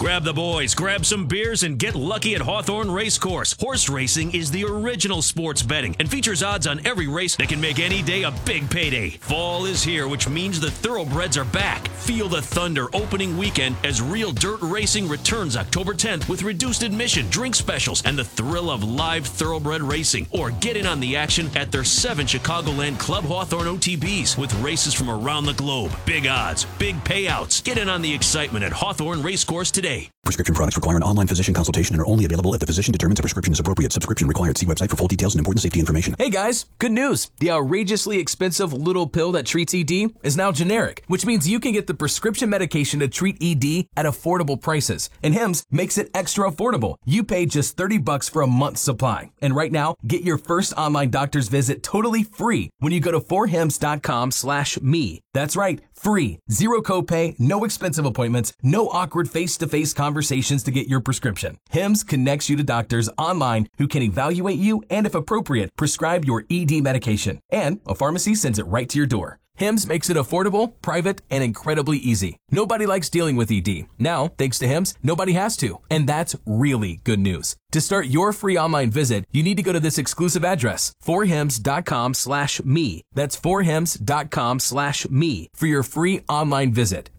Grab the boys, grab some beers, and get lucky at Hawthorne Racecourse. Horse racing is the original sports betting and features odds on every race that can make any day a big payday. Fall is here, which means the thoroughbreds are back. Feel the thunder opening weekend as Real Dirt Racing returns October 10th with reduced admission, drink specials, and the thrill of live thoroughbred racing. Or get in on the action at their 7 Chicagoland Club Hawthorne OTBs with races from around the globe. Big odds, big payouts. Get in on the excitement at Hawthorne Racecourse today. Prescription products require an online physician consultation and are only available if the physician determines a prescription is appropriate. Subscription required. See website for full details and important safety information. Hey guys, good news. The outrageously expensive little pill that treats ED is now generic, which means you can get the prescription medication to treat ED at affordable prices. And Hims makes it extra affordable. You pay just $30 for a month's supply. And right now, get your first online doctor's visit totally free when you go to forhims.com/me. That's right, free. Zero copay, no expensive appointments, no awkward face-to-face conversations to get your prescription. Hims connects you to doctors online who can evaluate you and, if appropriate, prescribe your ED medication. And a pharmacy sends it right to your door. Hims makes it affordable, private, and incredibly easy. Nobody likes dealing with ED. Now, thanks to Hims, nobody has to. And that's really good news. To start your free online visit, you need to go to this exclusive address, forhims.com/me. That's forhims.com/me for your free online visit.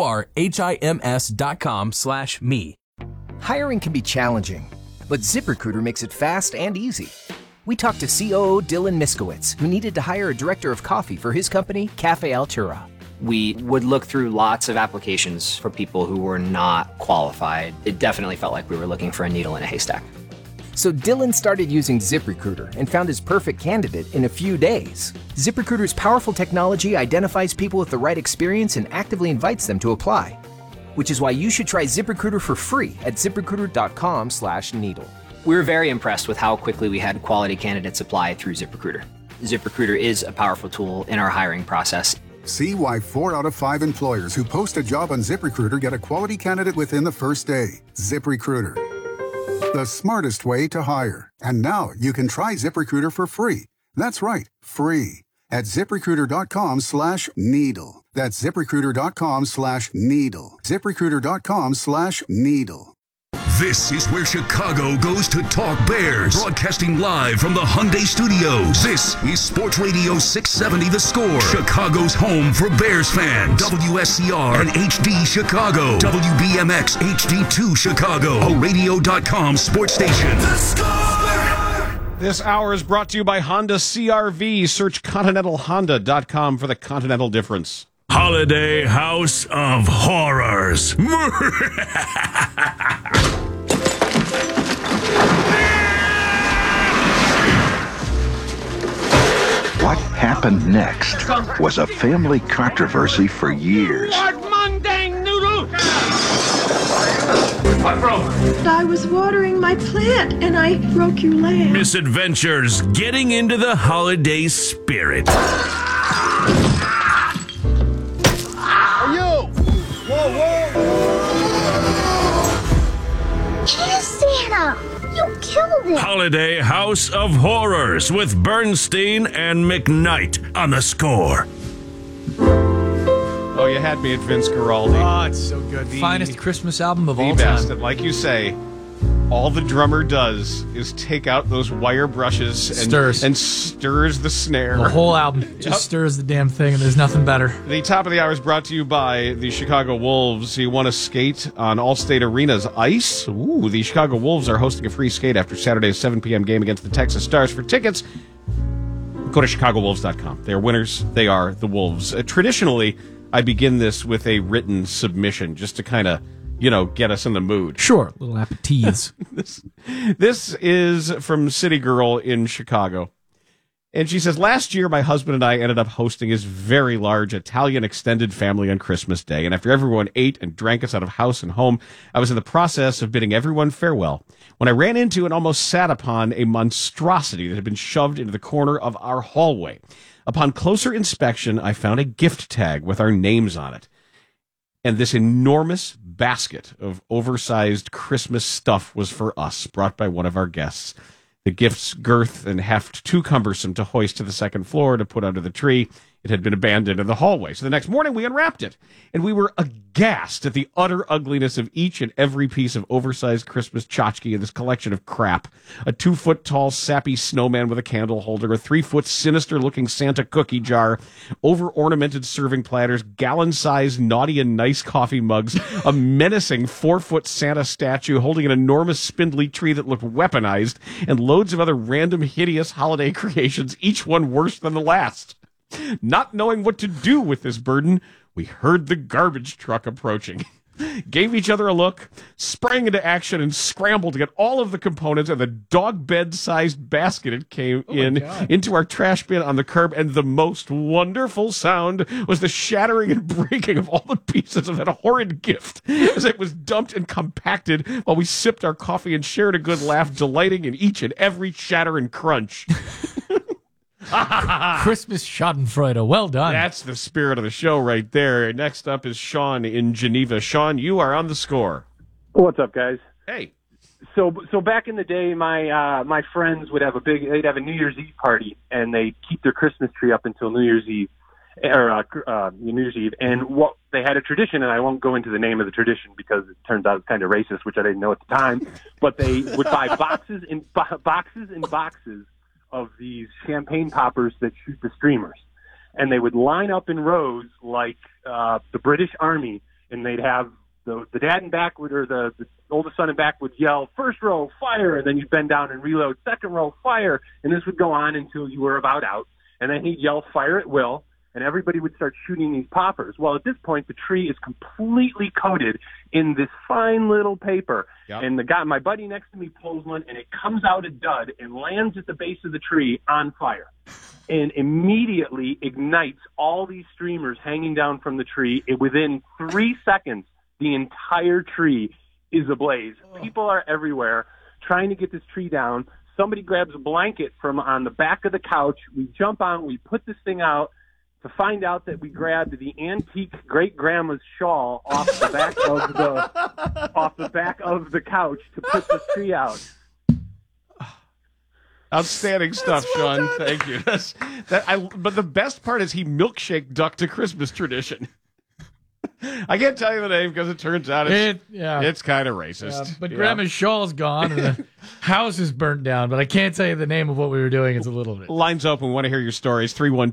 forhims.com/me. Hiring can be challenging, but ZipRecruiter makes it fast and easy. We talked to COO Dylan Miskowitz, who needed to hire a director of coffee for his company, Cafe Altura. We would look through lots of applications for people who were not qualified. It definitely felt like we were looking for a needle in a haystack. So Dylan started using ZipRecruiter and found his perfect candidate in a few days. ZipRecruiter's powerful technology identifies people with the right experience and actively invites them to apply. Which is why you should try ZipRecruiter for free at ZipRecruiter.com/needle. We were very impressed with how quickly we had quality candidates apply through ZipRecruiter. ZipRecruiter is a powerful tool in our hiring process. See why 4 out of 5 employers who post a job on ZipRecruiter get a quality candidate within the first day. ZipRecruiter, the smartest way to hire. And now you can try ZipRecruiter for free. That's right, free. At ZipRecruiter.com/needle. That's ZipRecruiter.com/needle. ZipRecruiter.com/needle. This is where Chicago goes to talk Bears. Broadcasting live from the Hyundai Studios. This is Sports Radio 670 The Score. Chicago's home for Bears fans. WSCR and HD Chicago. WBMX HD2 Chicago. A radio.com sports station. The Score! This hour is brought to you by Honda CR-V. Search ContinentalHonda.com for the Continental difference. Holiday House of Horrors. What happened next was a family controversy for years. Mundane noodle! What broke? I was watering my plant and I broke your leg. Misadventures getting into the holiday spirit. Santa, you killed it! Holiday House of Horrors with Bernstein and McKnight on The Score. Oh, you had me at Vince Guaraldi. Oh, it's so good. Finest Christmas album of all the best. time. And like you say, all the drummer does is take out those wire brushes and stirs the snare. The whole album just stirs the damn thing, and there's nothing better. The top of the hour is brought to you by the Chicago Wolves. You want to skate on Allstate Arena's ice? Ooh, the Chicago Wolves are hosting a free skate after Saturday's 7 p.m. game against the Texas Stars. For tickets, go to ChicagoWolves.com. They are winners. They are the Wolves. Traditionally, I begin this with a written submission just to kind of get us in the mood. Sure, little appetites. This is from City Girl in Chicago. And she says, last year, my husband and I ended up hosting his very large Italian extended family on Christmas Day. And after everyone ate and drank us out of house and home, I was in the process of bidding everyone farewell when I ran into and almost sat upon a monstrosity that had been shoved into the corner of our hallway. Upon closer inspection, I found a gift tag with our names on it. And this enormous basket of oversized Christmas stuff was for us, brought by one of our guests. The gift's girth and heft too cumbersome to hoist to the second floor to put under the tree. It had been abandoned in the hallway. So the next morning we unwrapped it, and we were aghast at the utter ugliness of each and every piece of oversized Christmas tchotchke in this collection of crap. A 2-foot-tall sappy snowman with a candle holder, a 3-foot sinister-looking Santa cookie jar, over-ornamented serving platters, gallon-sized naughty and nice coffee mugs, a menacing 4-foot Santa statue holding an enormous spindly tree that looked weaponized, and loads of other random hideous holiday creations, each one worse than the last. Not knowing what to do with this burden, we heard the garbage truck approaching, gave each other a look, sprang into action, and scrambled to get all of the components of the dog bed-sized basket it came into our trash bin on the curb, and the most wonderful sound was the shattering and breaking of all the pieces of that horrid gift as it was dumped and compacted while we sipped our coffee and shared a good laugh, delighting in each and every shatter and crunch. Christmas schadenfreude. Well done. That's the spirit of the show right there. Next up is Sean in Geneva. Sean, you are on the score. What's up, guys? Hey. So back in the day, my friends would have they'd have a New Year's Eve party, and they keep their Christmas tree up until New Year's Eve, New Year's Eve. And what they had a tradition, and I won't go into the name of the tradition because it turns out it's kind of racist, which I didn't know at the time. But they would buy boxes and boxes of these champagne poppers that shoot the streamers. And they would line up in rows like the British Army, and they'd have the dad in back or the oldest son in back would yell, first row, fire, and then you'd bend down and reload, second row, fire, and this would go on until you were about out. And then he'd yell, fire at will, and everybody would start shooting these poppers. Well, at this point, the tree is completely coated in this fine little paper. Yep. And my buddy next to me pulls one, and it comes out a dud and lands at the base of the tree on fire, and immediately ignites all these streamers hanging down from the tree. And within 3 seconds, the entire tree is ablaze. People are everywhere trying to get this tree down. Somebody grabs a blanket from on the back of the couch. We jump on, we put this thing out, to find out that we grabbed the antique great-grandma's shawl off the back of the couch to put the tree out. Outstanding stuff, Sean. Thank you. But the best part is he milkshake ducked a Christmas tradition. I can't tell you the name because it turns out it's kind of racist. But Grandma's shawl's gone and the house is burnt down, but I can't tell you the name of what we were doing. It's a little bit. Lines open. We want to hear your stories.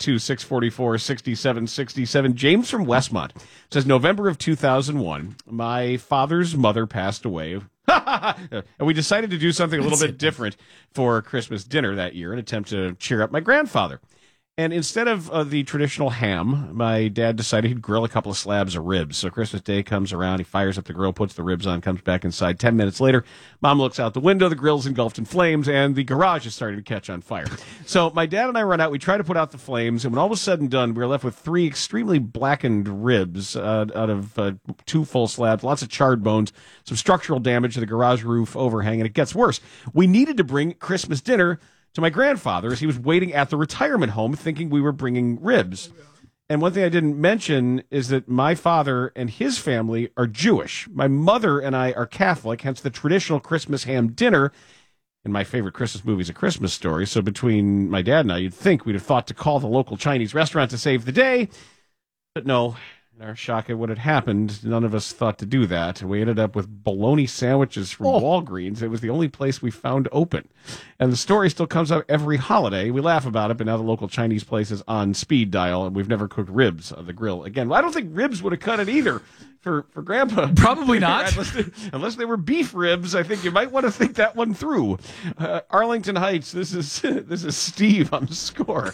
312-644-6767. James from Westmont says, November of 2001, my father's mother passed away. And we decided to do something a little bit different for Christmas dinner that year, an attempt to cheer up my grandfather. And instead of the traditional ham, my dad decided he'd grill a couple of slabs of ribs. So Christmas Day comes around, he fires up the grill, puts the ribs on, comes back inside. 10 minutes later, Mom looks out the window, the grill's engulfed in flames, and the garage is starting to catch on fire. So my dad and I run out, we try to put out the flames, and when all was said and done, we were left with 3 extremely blackened ribs out of 2 full slabs, lots of charred bones, some structural damage to the garage roof overhang, and it gets worse. We needed to bring Christmas dinner to my grandfather as he was waiting at the retirement home thinking we were bringing ribs. And one thing I didn't mention is that my father and his family are Jewish. My mother and I are Catholic, hence the traditional Christmas ham dinner. And my favorite Christmas movie is A Christmas Story. So between my dad and I, you'd think we'd have thought to call the local Chinese restaurant to save the day. But no, in our shock at what had happened, none of us thought to do that. We ended up with bologna sandwiches from Walgreens. It was the only place we found open. And the story still comes up every holiday. We laugh about it, but now the local Chinese place is on speed dial, and we've never cooked ribs on the grill again. Well, I don't think ribs would have cut it either for Grandpa. Probably not. Unless they were beef ribs, I think you might want to think that one through. Arlington Heights, this is Steve on the score.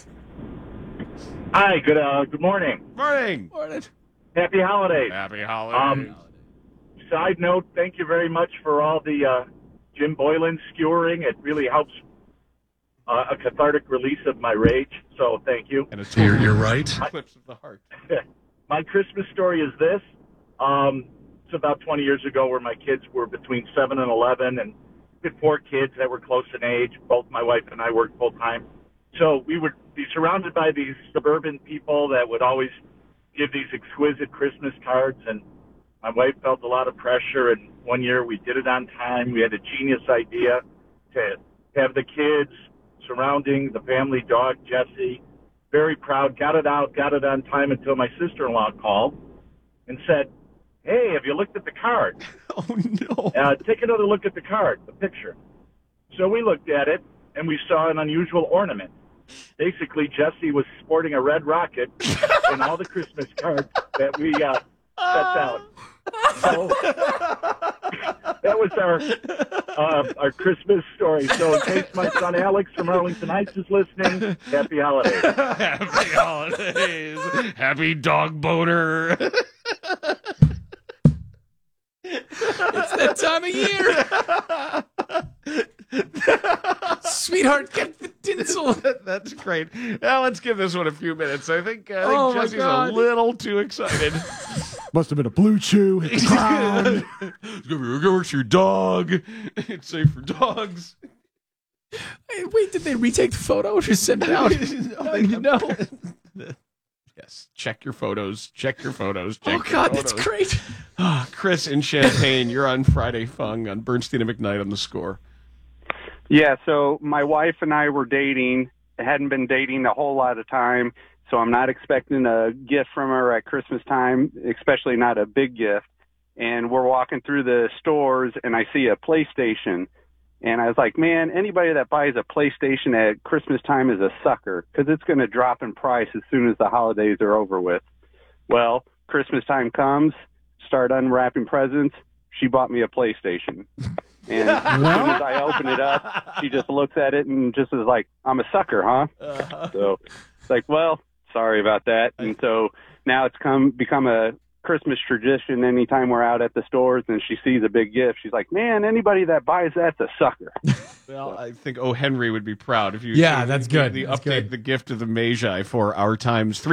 Hi, good morning. Morning. Happy holidays. Happy holidays. Side note, thank you very much for all the Jim Boylan skewering. It really helps a cathartic release of my rage, so thank you. And you're right. Clips of the heart. My Christmas story is this. It's about 20 years ago where my kids were between 7 and 11, and we had 4 kids that were close in age. Both my wife and I worked full-time. So we would be surrounded by these suburban people that would always give these exquisite Christmas cards, and my wife felt a lot of pressure, and one year we did it on time. We had a genius idea to have the kids surrounding the family dog, Jessie, very proud, got it out, got it on time until my sister-in-law called and said, "Hey, have you looked at the card?" Oh, no. Take another look at the card, the picture. So we looked at it, and we saw an unusual ornament. Basically, Jesse was sporting a red rocket in all the Christmas cards that we sent out. So that was our Christmas story. So in case my son Alex from Arlington Heights is listening, happy holidays. Happy holidays. Happy dog boner. It's that time of year. Sweetheart, get the tinsel. That's great. Now let's give this one a few minutes. I think Jesse's God. a little too excited. Must have been a blue chew. Hit the ground. Go work your dog. It's safe for dogs. Wait, did they retake the photo or just send it out? No. Yes. Check your photos. Check your photos. Oh, God, that's great. Chris in Champaign, you're on Friday Fung on Bernstein and McKnight on The Score. Yeah, so my wife and I were dating. I hadn't been dating a whole lot of time, so I'm not expecting a gift from her at Christmas time, especially not a big gift. And we're walking through the stores, and I see a PlayStation. And I was like, man, anybody that buys a PlayStation at Christmas time is a sucker because it's going to drop in price as soon as the holidays are over with. Well, Christmas time comes, start unwrapping presents. She bought me a PlayStation. And as soon as I open it up, she just looks at it and just is like, I'm a sucker, huh? So it's like, well, sorry about that. And so now it's become a Christmas tradition. Anytime we're out at the stores and she sees a big gift, she's like, man, anybody that buys that's a sucker. Well, I think O. Henry would be proud if you. Yeah, that's good. The That's update good. the gift of the Magi for our times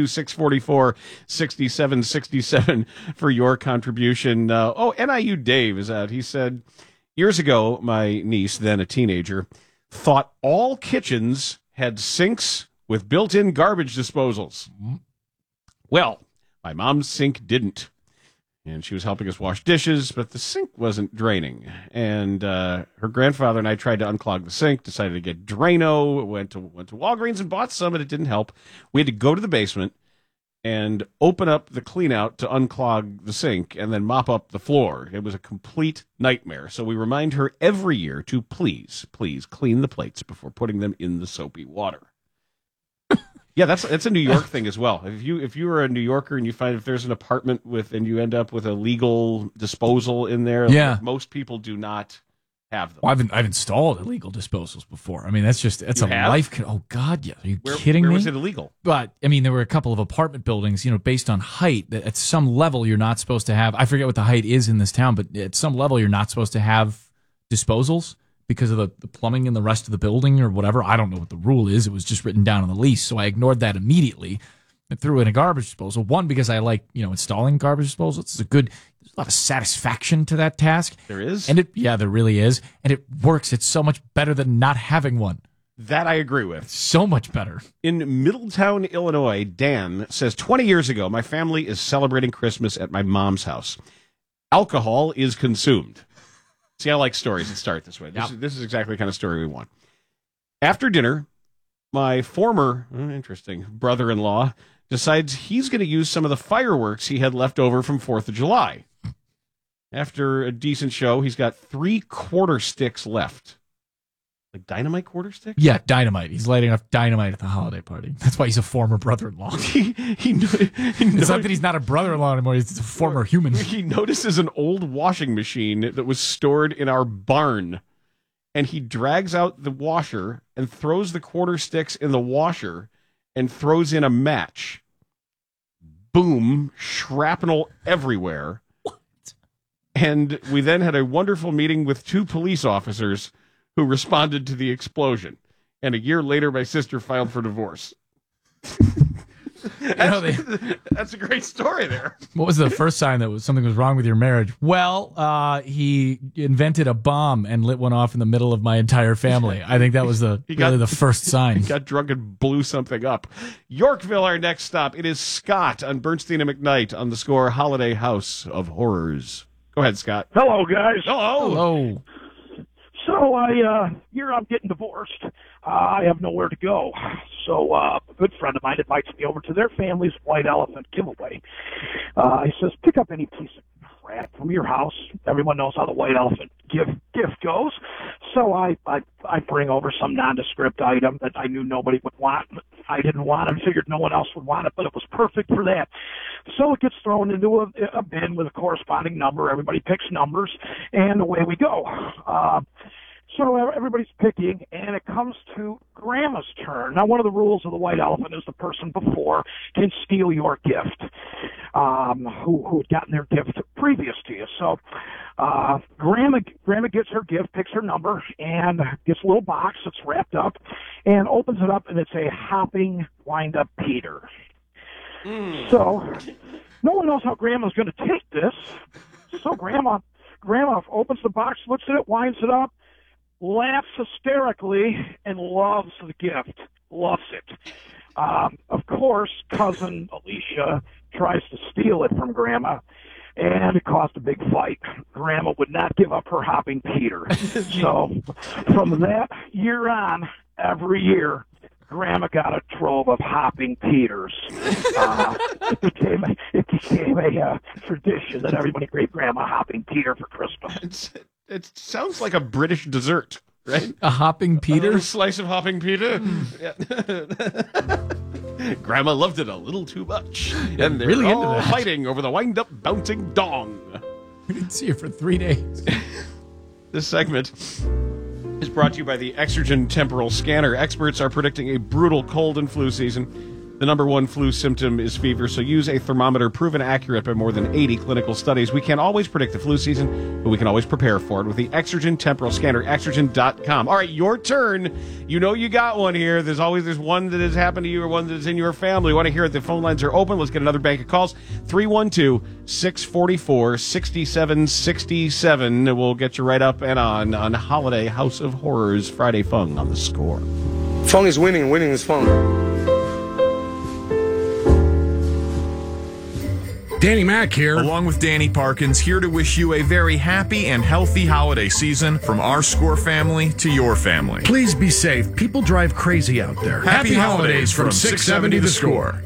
312-644-6767 for your contribution. NIU Dave is out. He said, years ago, my niece, then a teenager, thought all kitchens had sinks with built-in garbage disposals. Well, my mom's sink didn't. And she was helping us wash dishes, but the sink wasn't draining. And her grandfather and I tried to unclog the sink, decided to get Drano, went to Walgreens and bought some, and it didn't help. We had to go to the basement and open up the cleanout to unclog the sink and then mop up the floor. It was a complete nightmare. So we remind her every year to please clean the plates before putting them in the soapy water. Yeah, that's a New York thing as well. If you are a New Yorker and you find if there's an apartment and you end up with a legal disposal in there, Yeah. like most people do not have them. Well, I've installed illegal disposals before. I mean, that's You a have? life. Oh God, yeah. Are you kidding where me? was it illegal? But I mean, there were a couple of apartment buildings, based on height. That at some level you're not supposed to have. I forget what the height is in this town, but at some level you're not supposed to have disposals because of the plumbing in the rest of the building or whatever. I don't know what the rule is. It was just written down on the lease, so I ignored that immediately and threw in a garbage disposal. One, because I like installing garbage disposal. There's a lot of satisfaction to that task. There is, and there really is, and it works. It's so much better than not having one. That I agree with. So much better. In Middletown, Illinois, Dan says, 20 years ago, my family is celebrating Christmas at my mom's house. Alcohol is consumed. See, I like stories that start this way. This is exactly the kind of story we want. After dinner, my former, interesting, brother-in-law decides he's going to use some of the fireworks he had left over from 4th of July. After a decent show, he's got 3 quarter sticks left. Like dynamite quarter sticks? Yeah, dynamite. He's lighting off dynamite at the holiday party. That's why he's a former brother-in-law. It's not that he's not a brother-in-law anymore. He's a former human. He notices an old washing machine that was stored in our barn, and he drags out the washer and throws the quarter sticks in the washer and throws in a match. Boom, shrapnel everywhere. What? And we then had a wonderful meeting with 2 police officers who responded to the explosion. And a year later, my sister filed for divorce. That's a great story there. What was the first sign that something was wrong with your marriage? Well, he invented a bomb and lit one off in the middle of my entire family. I think that was the first sign. He got drunk and blew something up. Yorkville, our next stop. It is Scott on Bernstein and McKnight on The Score Holiday House of Horrors. Go ahead, Scott. Hello, guys. Hello. So I'm getting divorced. I have nowhere to go. So a good friend of mine invites me over to their family's white elephant giveaway. He says, pick up any piece of crap from your house. Everyone knows how the white elephant gift goes. So I bring over some nondescript item that I knew nobody would want. I didn't want it. I figured no one else would want it, but it was perfect for that. So it gets thrown into a bin with a corresponding number. Everybody picks numbers, and away we go. So everybody's picking, and it comes to Grandma's turn. Now, one of the rules of the white elephant is the person before can steal your gift, who had gotten their gift previous to you. So Grandma gets her gift, picks her number, and gets a little box that's wrapped up, and opens it up, and it's a hopping wind-up Peter. So no one knows how Grandma's going to take this. So Grandma opens the box, looks at it, winds it up, laughs hysterically, and loves the gift. Loves it. Of course, cousin Alicia tries to steal it from Grandma, and it caused a big fight. Grandma would not give up her hopping Peter. So from that year on, every year, Grandma got a trove of hopping Peters. It became a tradition that everybody gave Grandma hopping Peter for Christmas. It sounds like a British dessert, right? A hopping Peter? A slice of hopping Peter. Yeah. Grandma loved it a little too much. And they're really all into that. fighting over the wind-up bouncing dong. We didn't see her for 3 days. This segment is brought to you by the Exergen Temporal Scanner. Experts are predicting a brutal cold and flu season. The number one flu symptom is fever, so use a thermometer proven accurate by more than 80 clinical studies. We can't always predict the flu season, but we can always prepare for it with the Exergen Temporal Scanner, Exergen.com. All right, your turn. You know you got one here. There's one that has happened to you or one that is in your family. We want to hear it. The phone lines are open. Let's get another bank of calls. 312-644-6767. We'll get you right up and on Holiday House of Horrors Friday Fun on The Score. Fun is winning. Winning is fun. Danny Mac here, along with Danny Parkins, here to wish you a very happy and healthy holiday season from our Score family to your family. Please be safe. People drive crazy out there. Happy holidays from 670 The Score.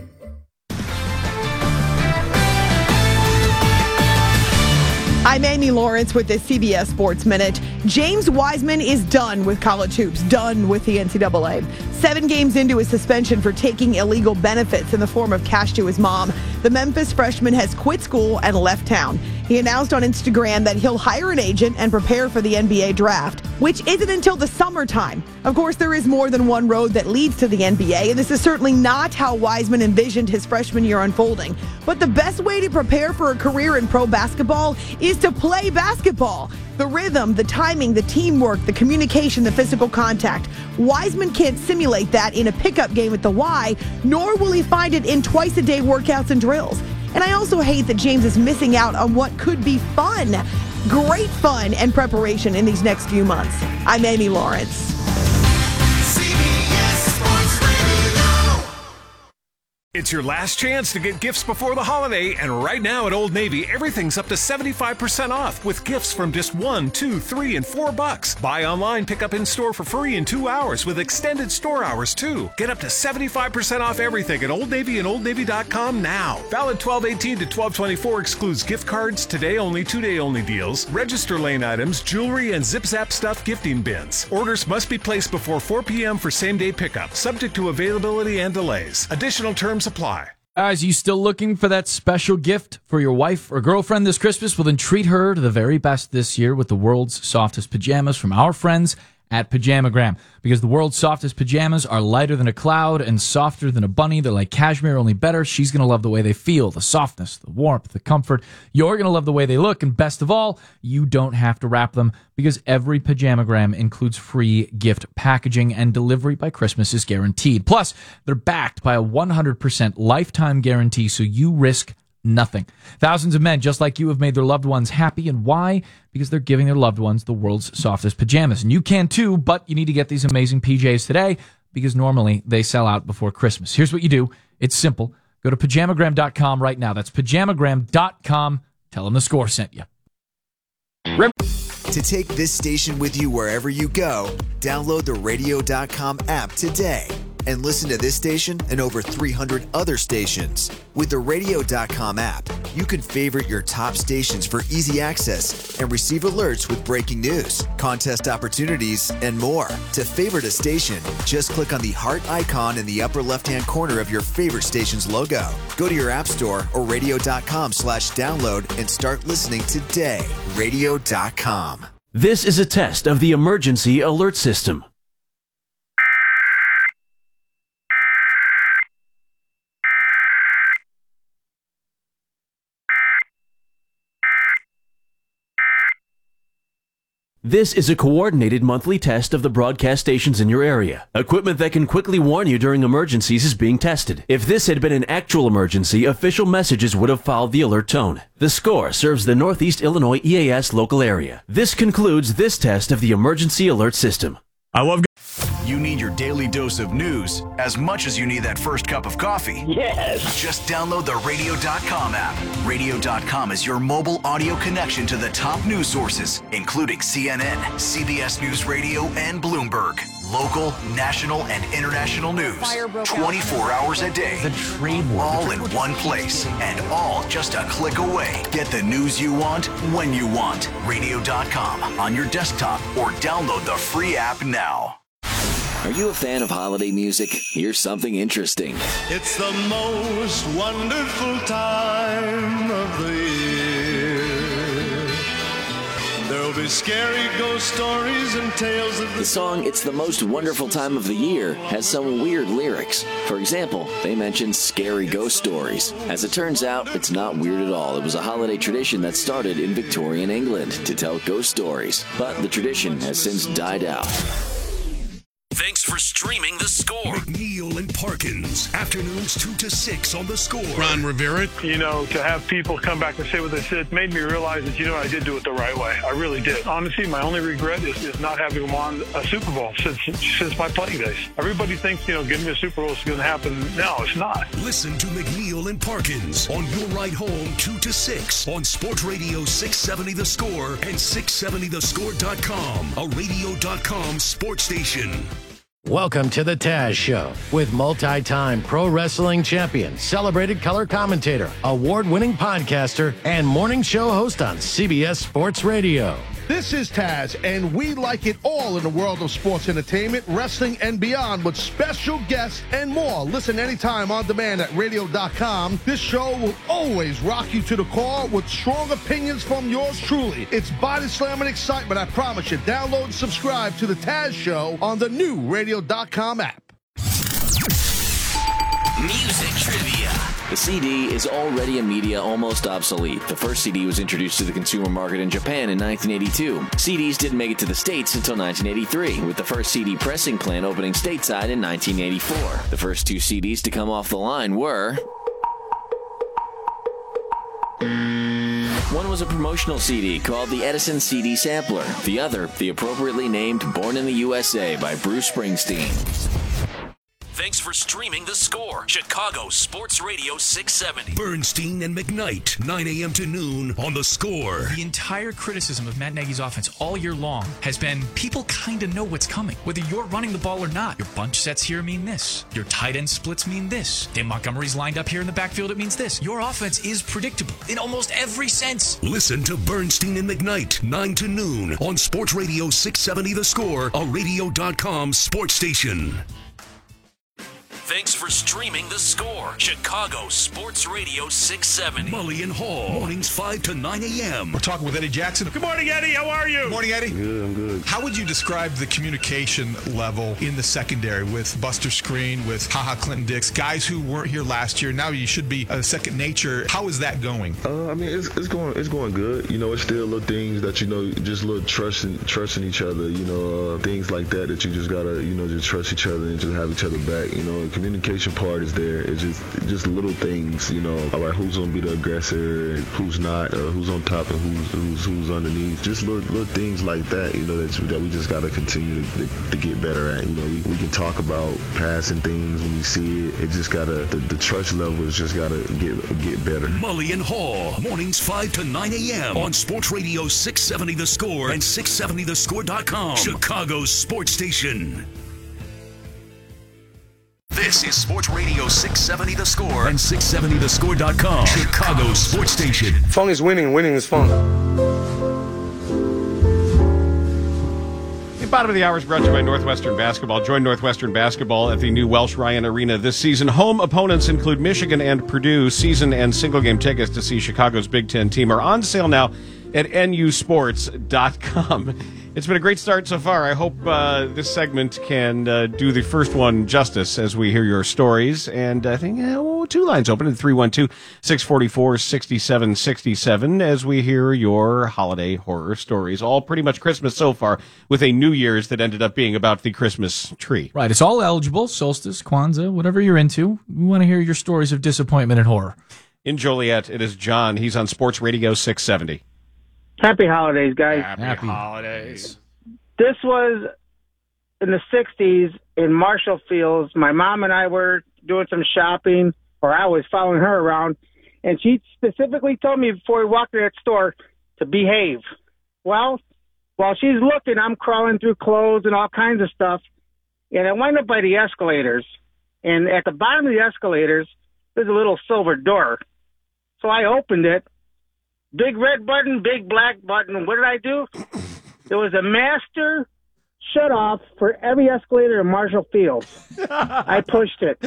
I'm Amy Lawrence with the CBS Sports Minute. James Wiseman is done with college hoops, done with the NCAA. 7 games into his suspension for taking illegal benefits in the form of cash to his mom, the Memphis freshman has quit school and left town. He announced on Instagram that he'll hire an agent and prepare for the NBA draft, which isn't until the summertime. Of course, there is more than one road that leads to the NBA, and this is certainly not how Wiseman envisioned his freshman year unfolding. But the best way to prepare for a career in pro basketball is to play basketball. The rhythm, the timing, the teamwork, the communication, the physical contact. Wiseman can't simulate that in a pickup game at the Y, nor will he find it in twice-a-day workouts and drills. And I also hate that James is missing out on what could be fun. Great fun and preparation in these next few months. I'm Amy Lawrence. It's your last chance to get gifts before the holiday, and right now at Old Navy, everything's up to 75% off with gifts from just $1, $2, $3, and $4. Buy online, pick up in store for free in 2 hours with extended store hours too. Get up to 75% off everything at Old Navy and OldNavy.com now. Valid 12/18 to 12/24, excludes gift cards, today only, 2-day only deals, register lane items, jewelry, and Zip Zap stuff gifting bins. Orders must be placed before 4 p.m. for same-day pickup, subject to availability and delays. Additional terms apply. Guys, you still looking for that special gift for your wife or girlfriend this Christmas? Well, then treat her to the very best this year with the world's softest pajamas from our friends at Pajamagram. Because the world's softest pajamas are lighter than a cloud and softer than a bunny. They're like cashmere, only better. She's going to love the way they feel, the softness, the warmth, the comfort. You're going to love the way they look. And best of all, you don't have to wrap them because every Pajamagram includes free gift packaging and delivery by Christmas is guaranteed. Plus, they're backed by a 100% lifetime guarantee, so you risk nothing. Thousands of men just like you have made their loved ones happy. And why? Because they're giving their loved ones the world's softest pajamas. And you can too, but you need to get these amazing PJs today because normally they sell out before Christmas. Here's what you do. It's simple. Go to Pajamagram.com right now. That's Pajamagram.com. Tell them the Score sent you. To take this station with you wherever you go, download the Radio.com app today. and listen to this station and over 300 other stations. With the Radio.com app, you can favorite your top stations for easy access and receive alerts with breaking news, contest opportunities, and more. To favorite a station, just click on the heart icon in the upper left-hand corner of your favorite station's logo. Go to your app store or radio.com/download and start listening today. Radio.com. This is a test of the emergency alert system. This is a coordinated monthly test of the broadcast stations in your area. Equipment that can quickly warn you during emergencies is being tested. If this had been an actual emergency, official messages would have followed the alert tone. The Score serves the Northeast Illinois EAS local area. This concludes this test of the emergency alert system. You need your daily dose of news as much as you need that first cup of coffee. Yes! Just download the Radio.com app. Radio.com is your mobile audio connection to the top news sources, including CNN, CBS News Radio, and Bloomberg. Local, national, and international news. 24 hours a day. The trade war. All in one place. And all just a click away. Get the news you want, when you want. Radio.com on your desktop or download the free app now. Are you a fan of holiday music? Here's something interesting. It's the most wonderful time of the year. There'll be scary ghost stories and tales of the song It's the Most Wonderful Time of the Year has some weird lyrics. For example, they mention scary ghost stories. As it turns out, it's not weird at all. It was a holiday tradition that started in Victorian England to tell ghost stories. But the tradition has since died out. Thanks for streaming The Score. McNeil and Parkins, afternoons 2 to 6 on The Score. Ron Rivera. You know, to have people come back and say what they said made me realize that, I did do it the right way. I really did. Honestly, my only regret is not having won a Super Bowl since my playing days. Everybody thinks, getting me a Super Bowl is going to happen. No, it's not. Listen to McNeil and Parkins on your ride home 2 to 6 on Sports Radio 670 The Score and 670thescore.com, a Radio.com sports station. Welcome to the Taz Show with multi-time pro wrestling champion, celebrated color commentator, award-winning podcaster, and morning show host on CBS Sports Radio. This is Taz, and we like it all in the world of sports entertainment, wrestling, and beyond with special guests and more. Listen anytime on demand at radio.com. This show will always rock you to the core with strong opinions from yours truly. It's body slamming excitement, I promise you. Download and subscribe to the Taz Show on the new radio.com app. Music trivia. The CD is already a media almost obsolete. The first CD was introduced to the consumer market in Japan in 1982. CDs didn't make it to the States until 1983, with the first CD pressing plant opening stateside in 1984. The first two CDs to come off the line were... One was a promotional CD called the Edison CD Sampler. The other, the appropriately named Born in the USA by Bruce Springsteen. Thanks for streaming The Score, Chicago Sports Radio 670. Bernstein and McKnight, 9 a.m. to noon on The Score. The entire criticism of Matt Nagy's offense all year long has been people kind of know what's coming. Whether you're running the ball or not, your bunch sets here mean this. Your tight end splits mean this. Dan Montgomery's lined up here in the backfield, it means this. Your offense is predictable in almost every sense. Listen to Bernstein and McKnight, 9 to noon on Sports Radio 670 The Score, a Radio.com sports station. Thanks for streaming The Score, Chicago Sports Radio 670. Mully and Hall, mornings 5 to 9 a.m. We're talking with Eddie Jackson. Good morning, Eddie. How are you? Good morning, Eddie. Good, I'm good. How would you describe the communication level in the secondary with Buster Screen, with HaHa Clinton-Dix, guys who weren't here last year? Now you should be second nature. How is that going? It's going good. It's still little things that just little trusting each other. Things like that you just gotta just trust each other and just have each other back. Communication part is there. It's just little things, all right, who's gonna be the aggressor and who's not, who's on top and who's underneath. Just little things like that, that we just gotta continue to get better at. We can talk about passing things when we see it. It just gotta the trust level has just gotta get better. Mully and Hall, mornings 5 to 9 a.m. on Sports Radio 670 The Score and 670thescore.com, Chicago's sports station. This is Sports Radio 670 The Score and 670thescore.com. Chicago sports station. Fun is winning. Winning is fun. The bottom of the hour is brought to you by Northwestern Basketball. Join Northwestern Basketball at the new Welsh Ryan Arena this season. Home opponents include Michigan and Purdue. Season and single game tickets to see Chicago's Big Ten team are on sale now at nusports.com. It's been a great start so far. I hope this segment can do the first one justice as we hear your stories. And I think two lines open at 312-644-6767 as we hear your holiday horror stories. All pretty much Christmas so far, with a New Year's that ended up being about the Christmas tree. Right. It's all eligible. Solstice, Kwanzaa, whatever you're into. We want to hear your stories of disappointment and horror. In Joliet, it is John. He's on Sports Radio 670. Happy holidays, guys. Happy holidays. This was in the 60s in Marshall Fields. My mom and I were doing some shopping, or I was following her around, and she specifically told me before we walked in that store to behave. Well, while she's looking, I'm crawling through clothes and all kinds of stuff, and I went up by the escalators, and at the bottom of the escalators, there's a little silver door. So I opened it. Big red button, big black button. What did I do? There was a master shut-off for every escalator in Marshall Field. I pushed it.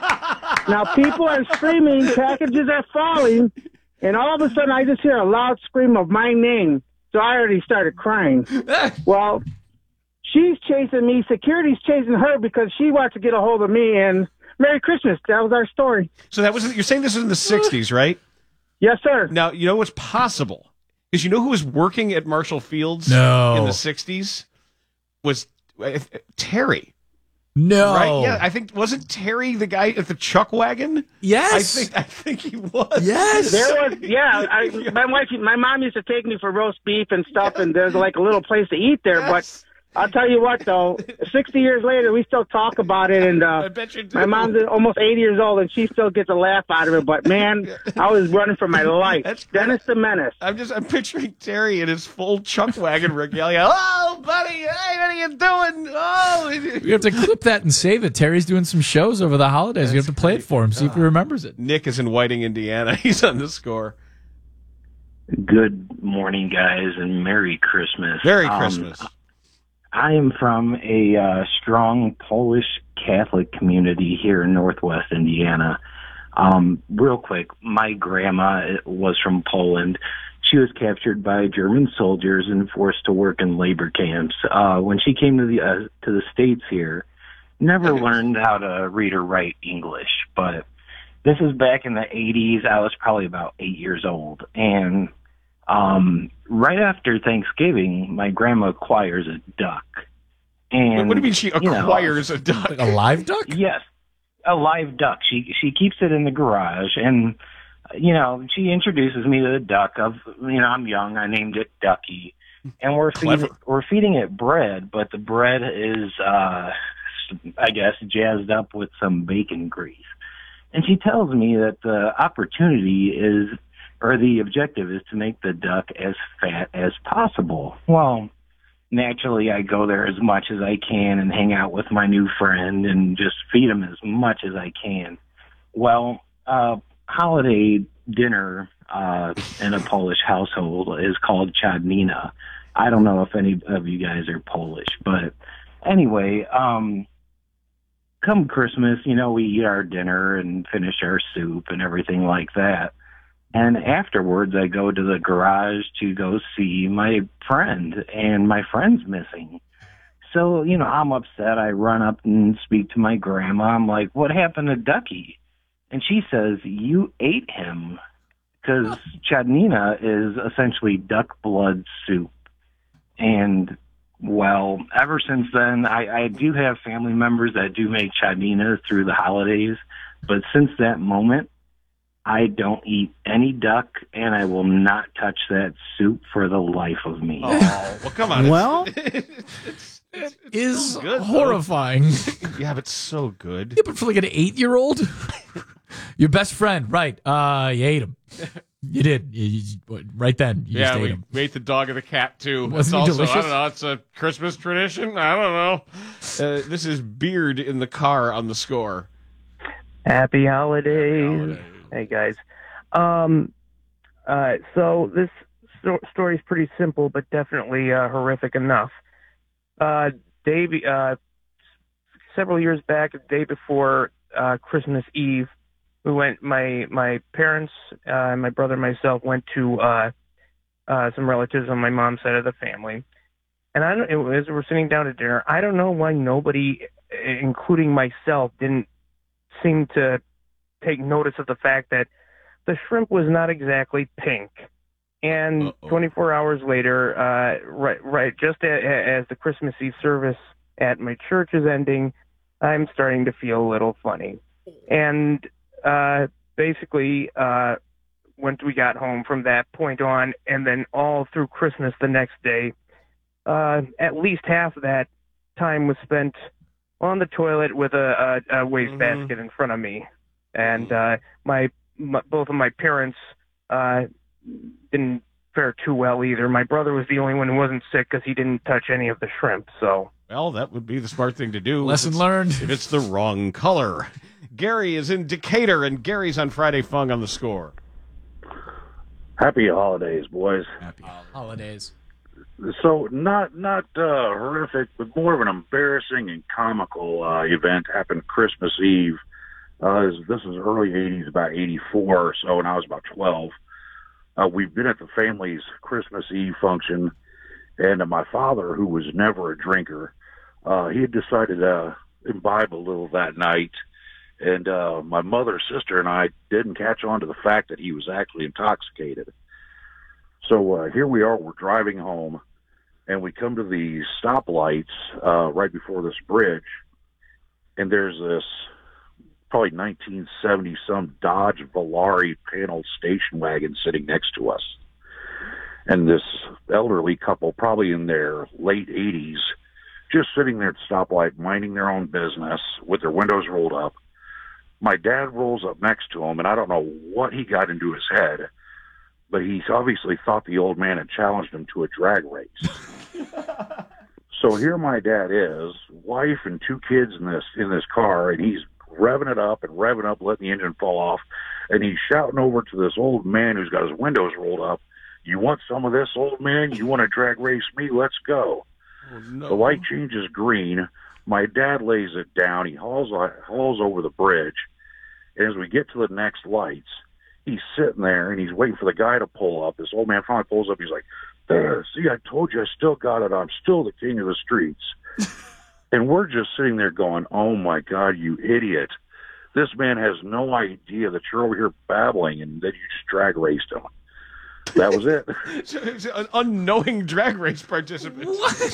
Now people are screaming, packages are falling, and all of a sudden I just hear a loud scream of my name. So I already started crying. Well, she's chasing me. Security's chasing her because she wants to get a hold of me. And Merry Christmas. That was our story. So you're saying this was in the 60s, right? Yes, sir. Now, you know what's possible? Because you know who was working at Marshall Fields in the 60s? Was Terry. No. Right? Yeah, I think, wasn't Terry the guy at the Chuck Wagon? Yes. I think he was. Yes. There was, yeah. My mom used to take me for roast beef and stuff, and there's like a little place to eat there, but I'll tell you what, though, 60 years later, we still talk about it, and I bet you do. My mom's almost 80 years old, and she still gets a laugh out of it, but, man, I was running for my life. Dennis the Menace. I'm picturing Terry in his full Chuck Wagon regalia. Oh, buddy, hey, what are you doing? Oh. You have to clip that and save it. Terry's doing some shows over the holidays. You have to play it for him, see if he remembers it. Nick is in Whiting, Indiana. He's on the score. Good morning, guys, and Merry Christmas. Merry Christmas. I am from a strong Polish Catholic community here in Northwest Indiana. Real quick, my grandma was from Poland. She was captured by German soldiers and forced to work in labor camps. When she came to the States here, never learned how to read or write English. But this is back in the 80s. I was probably about 8 years old. And right after Thanksgiving, my grandma acquires a duck. And what do you mean she acquires a duck? Like a live duck? Yes, a live duck. She keeps it in the garage, and she introduces me to the duck. I'm young. I named it Ducky, and we're feeding it bread, but the bread is, I guess, jazzed up with some bacon grease. And she tells me that the objective is to make the duck as fat as possible. Well, naturally, I go there as much as I can and hang out with my new friend and just feed him as much as I can. Well, holiday dinner in a Polish household is called Chadnina. I don't know if any of you guys are Polish, but anyway, come Christmas, we eat our dinner and finish our soup and everything like that. And afterwards, I go to the garage to go see my friend, and my friend's missing. So, I'm upset. I run up and speak to my grandma. I'm like, what happened to Ducky? And she says, you ate him, because Chadnina is essentially duck blood soup. And, well, ever since then, I do have family members that do make Chadnina through the holidays. But since that moment, I don't eat any duck, and I will not touch that soup for the life of me. Oh, well, come on. Well, it's is so good, horrifying. Yeah, but so good. Yeah, but for like an 8-year-old? Your best friend, right. You ate him. You did. Right then. You just ate him. We ate the dog and the cat, too. Wasn't he delicious? I don't know. It's a Christmas tradition. I don't know. This is Beard in the car on the score. Happy holidays. Hey, guys. So this story is pretty simple, but definitely horrific enough. Davey, several years back, the day before Christmas Eve, we went. My parents, my brother, and myself went to some relatives on my mom's side of the family. And as we're sitting down at dinner, I don't know why nobody, including myself, didn't seem to take notice of the fact that the shrimp was not exactly pink. And 24 hours later, right, just as the Christmas Eve service at my church is ending, I'm starting to feel a little funny. And basically, once we got home from that point on, and then all through Christmas the next day, at least half of that time was spent on the toilet with a wastebasket in front of me. And both of my parents didn't fare too well either. My brother was the only one who wasn't sick because he didn't touch any of the shrimp. So, well, that would be the smart thing to do. Lesson learned. If it's the wrong color. Gary is in Decatur, and Gary's on Friday Fung on the Score. Happy holidays, boys. Happy holidays. So not horrific, but more of an embarrassing and comical event happened Christmas Eve. This is early 80s, about 84 or so, and I was about 12. We've been at the family's Christmas Eve function, and my father, who was never a drinker, he had decided to imbibe a little that night, and my mother, sister, and I didn't catch on to the fact that he was actually intoxicated. So here we are, we're driving home, and we come to the stoplights right before this bridge, and there's this probably 1970-some Dodge Volare paneled station wagon sitting next to us. And this elderly couple, probably in their late 80s, just sitting there at the stoplight, minding their own business with their windows rolled up. My dad rolls up next to him, and I don't know what he got into his head, but he obviously thought the old man had challenged him to a drag race. So here my dad is, wife and two kids in this car, and he's revving up, letting the engine fall off, and he's shouting over to this old man who's got his windows rolled up, "You want some of this, old man? You want to drag race me? Let's go." Oh, no. The light changes green. My dad lays it down. He hauls over the bridge, and as we get to the next lights, he's sitting there, and he's waiting for the guy to pull up. This old man finally pulls up. He's like, "There, see, I told you I still got it. I'm still the king of the streets." And we're just sitting there going, "Oh, my God, you idiot. This man has no idea that you're over here babbling and that you just drag raced him." That was it. It's an unknowing drag race participant.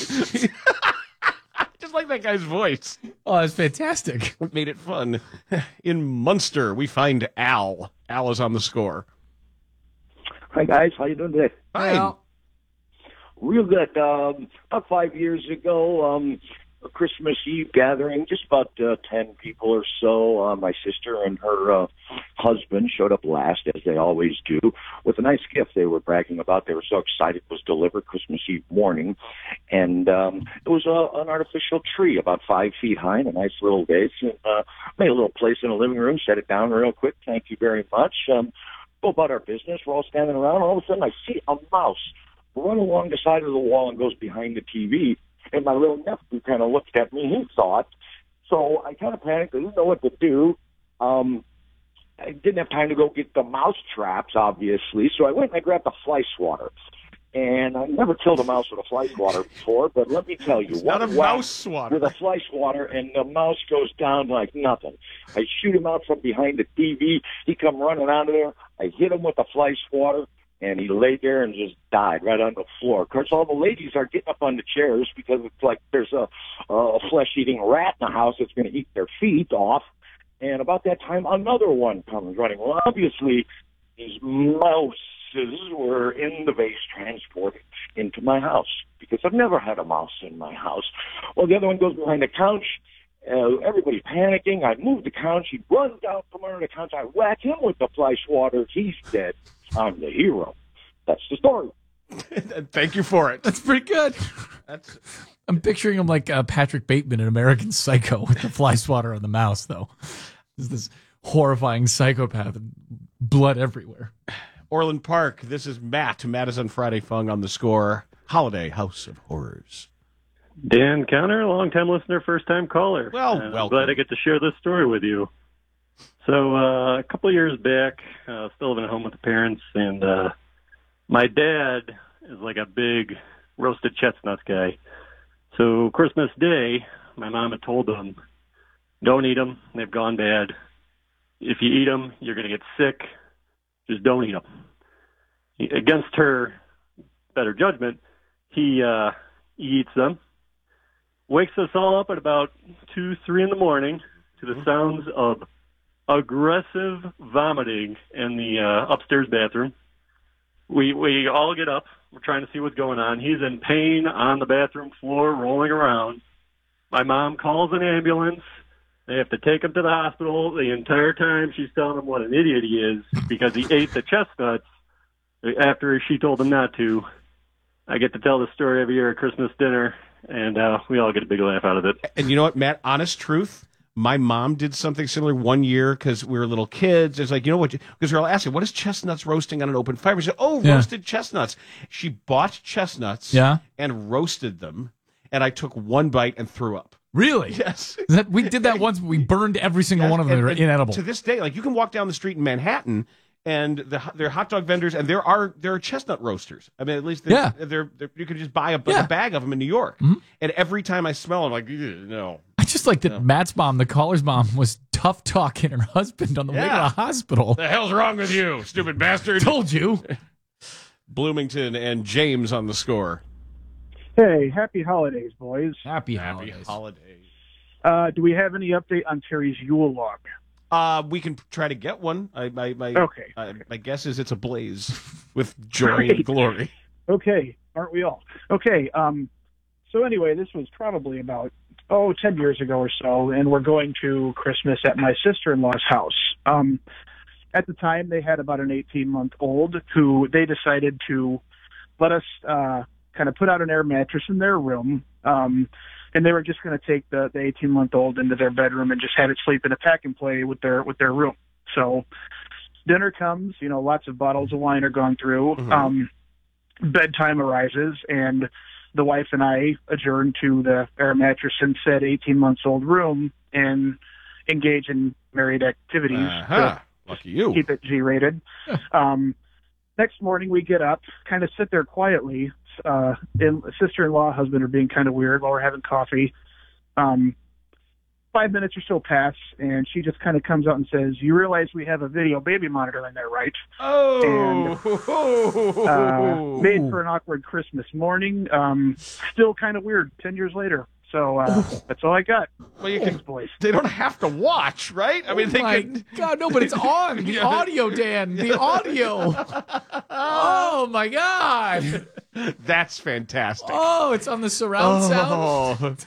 Just like that guy's voice. Oh, that's fantastic. What made it fun? In Munster, we find Al. Al is on the Score. Hi, guys. How you doing today? Fine. Real good. About 5 years ago, a Christmas Eve gathering, just about 10 people or so. My sister and her husband showed up last, as they always do, with a nice gift they were bragging about. They were so excited it was delivered Christmas Eve morning. And it was an artificial tree about 5 feet high and a nice little vase. And made a little place in the living room, set it down real quick. Thank you very much. Go about our business. We're all standing around. All of a sudden, I see a mouse run along the side of the wall and goes behind the TV. And my little nephew kind of looked at me. He saw it. So I kind of panicked. I didn't know what to do. I didn't have time to go get the mouse traps, obviously. So I went and I grabbed a fly swatter. And I never killed a mouse with a fly swatter before, but let me tell you, it's not a mouse swatter. With a fly swatter, and the mouse goes down like nothing. I shoot him out from behind the TV. He come running out of there. I hit him with a fly swatter. And he laid there and just died right on the floor. Of course, all the ladies are getting up on the chairs because it's like there's a flesh-eating rat in the house that's going to eat their feet off. And about that time, another one comes running. Well, obviously, these mouses were in the vase transported into my house because I've never had a mouse in my house. Well, the other one goes behind the couch. Everybody's panicking. I move the couch. He runs down from under the couch. I whack him with the fly swatter. He's dead. I'm the hero. That's the story. Thank you for it. That's pretty good. I'm picturing him like Patrick Bateman in American Psycho with the fly swatter on the mouse, though. horrifying psychopath and blood everywhere. Orland Park, this is Matt. Matt is on Friday Fung on the Score. Holiday House of Horrors. Dan Conner, long-time listener, first-time caller. Well, I'm welcome. glad I get to share this story with you. So a couple of years back, still living at home with the parents, and my dad is like a big roasted chestnuts guy. So Christmas Day, my mom had told them, don't eat them. They've gone bad. If you eat them, you're going to get sick. Just don't eat them. Against her better judgment, he eats them, wakes us all up at about 2, 3 in the morning to the sounds of aggressive vomiting in the upstairs bathroom. We all get up. We're trying to see what's going on. He's in pain on the bathroom floor, rolling around. My mom calls an ambulance. They have to take him to the hospital. The entire time she's telling him what an idiot he is because he ate the chestnuts after she told him not to. I get to tell this story every year at Christmas dinner, and we all get a big laugh out of it. And you know what, Matt? Honest truth, my mom did something similar one year because we were little kids. It's like, you know what? Because we were all asking, what is chestnuts roasting on an open fire? We said, roasted chestnuts. She bought chestnuts and roasted them, and I took one bite and threw up. Really? Yes. We did that once. We burned every single one of them. They were inedible. To this day, like you can walk down the street in Manhattan, and there are hot dog vendors, and there are chestnut roasters. I mean, at least they're you can just buy a bag of them in New York. Mm-hmm. And every time I smell them, I'm like, no. I just like that Matt's mom, the caller's mom, was tough talking her husband on the way to the hospital. The hell's wrong with you, stupid bastard? Told you. Bloomington and James on the Score. Hey, happy holidays, boys. Happy holidays. Do we have any update on Terry's Yule log? We can try to get one. My guess is it's ablaze with joy and glory. Okay, aren't we all? Okay, so anyway, this was probably about 10 years ago or so, and we're going to Christmas at my sister-in-law's house. At the time, they had about an 18-month-old who they decided to let us kind of put out an air mattress in their room, and they were just going to take the 18-month-old into their bedroom and just have it sleep in a pack and play with their room. So dinner comes, lots of bottles of wine are gone through. Mm-hmm. Bedtime arises, and the wife and I adjourn to the air mattress in said 18-month-old room and engage in married activities. Lucky you. Keep it G-rated. Next morning, we get up, kind of sit there quietly. And sister-in-law, husband are being kind of weird while we're having coffee. 5 minutes or so pass, and she just kind of comes out and says, "You realize we have a video baby monitor in there, right?" And made for an awkward Christmas morning. Still kind of weird 10 years later. So that's all I got. Well, you Thanks, boys. They don't have to watch, right? I mean, God, no, but it's on. The audio, Dan. The audio. Oh, my God. That's fantastic. Oh, it's on the surround sound.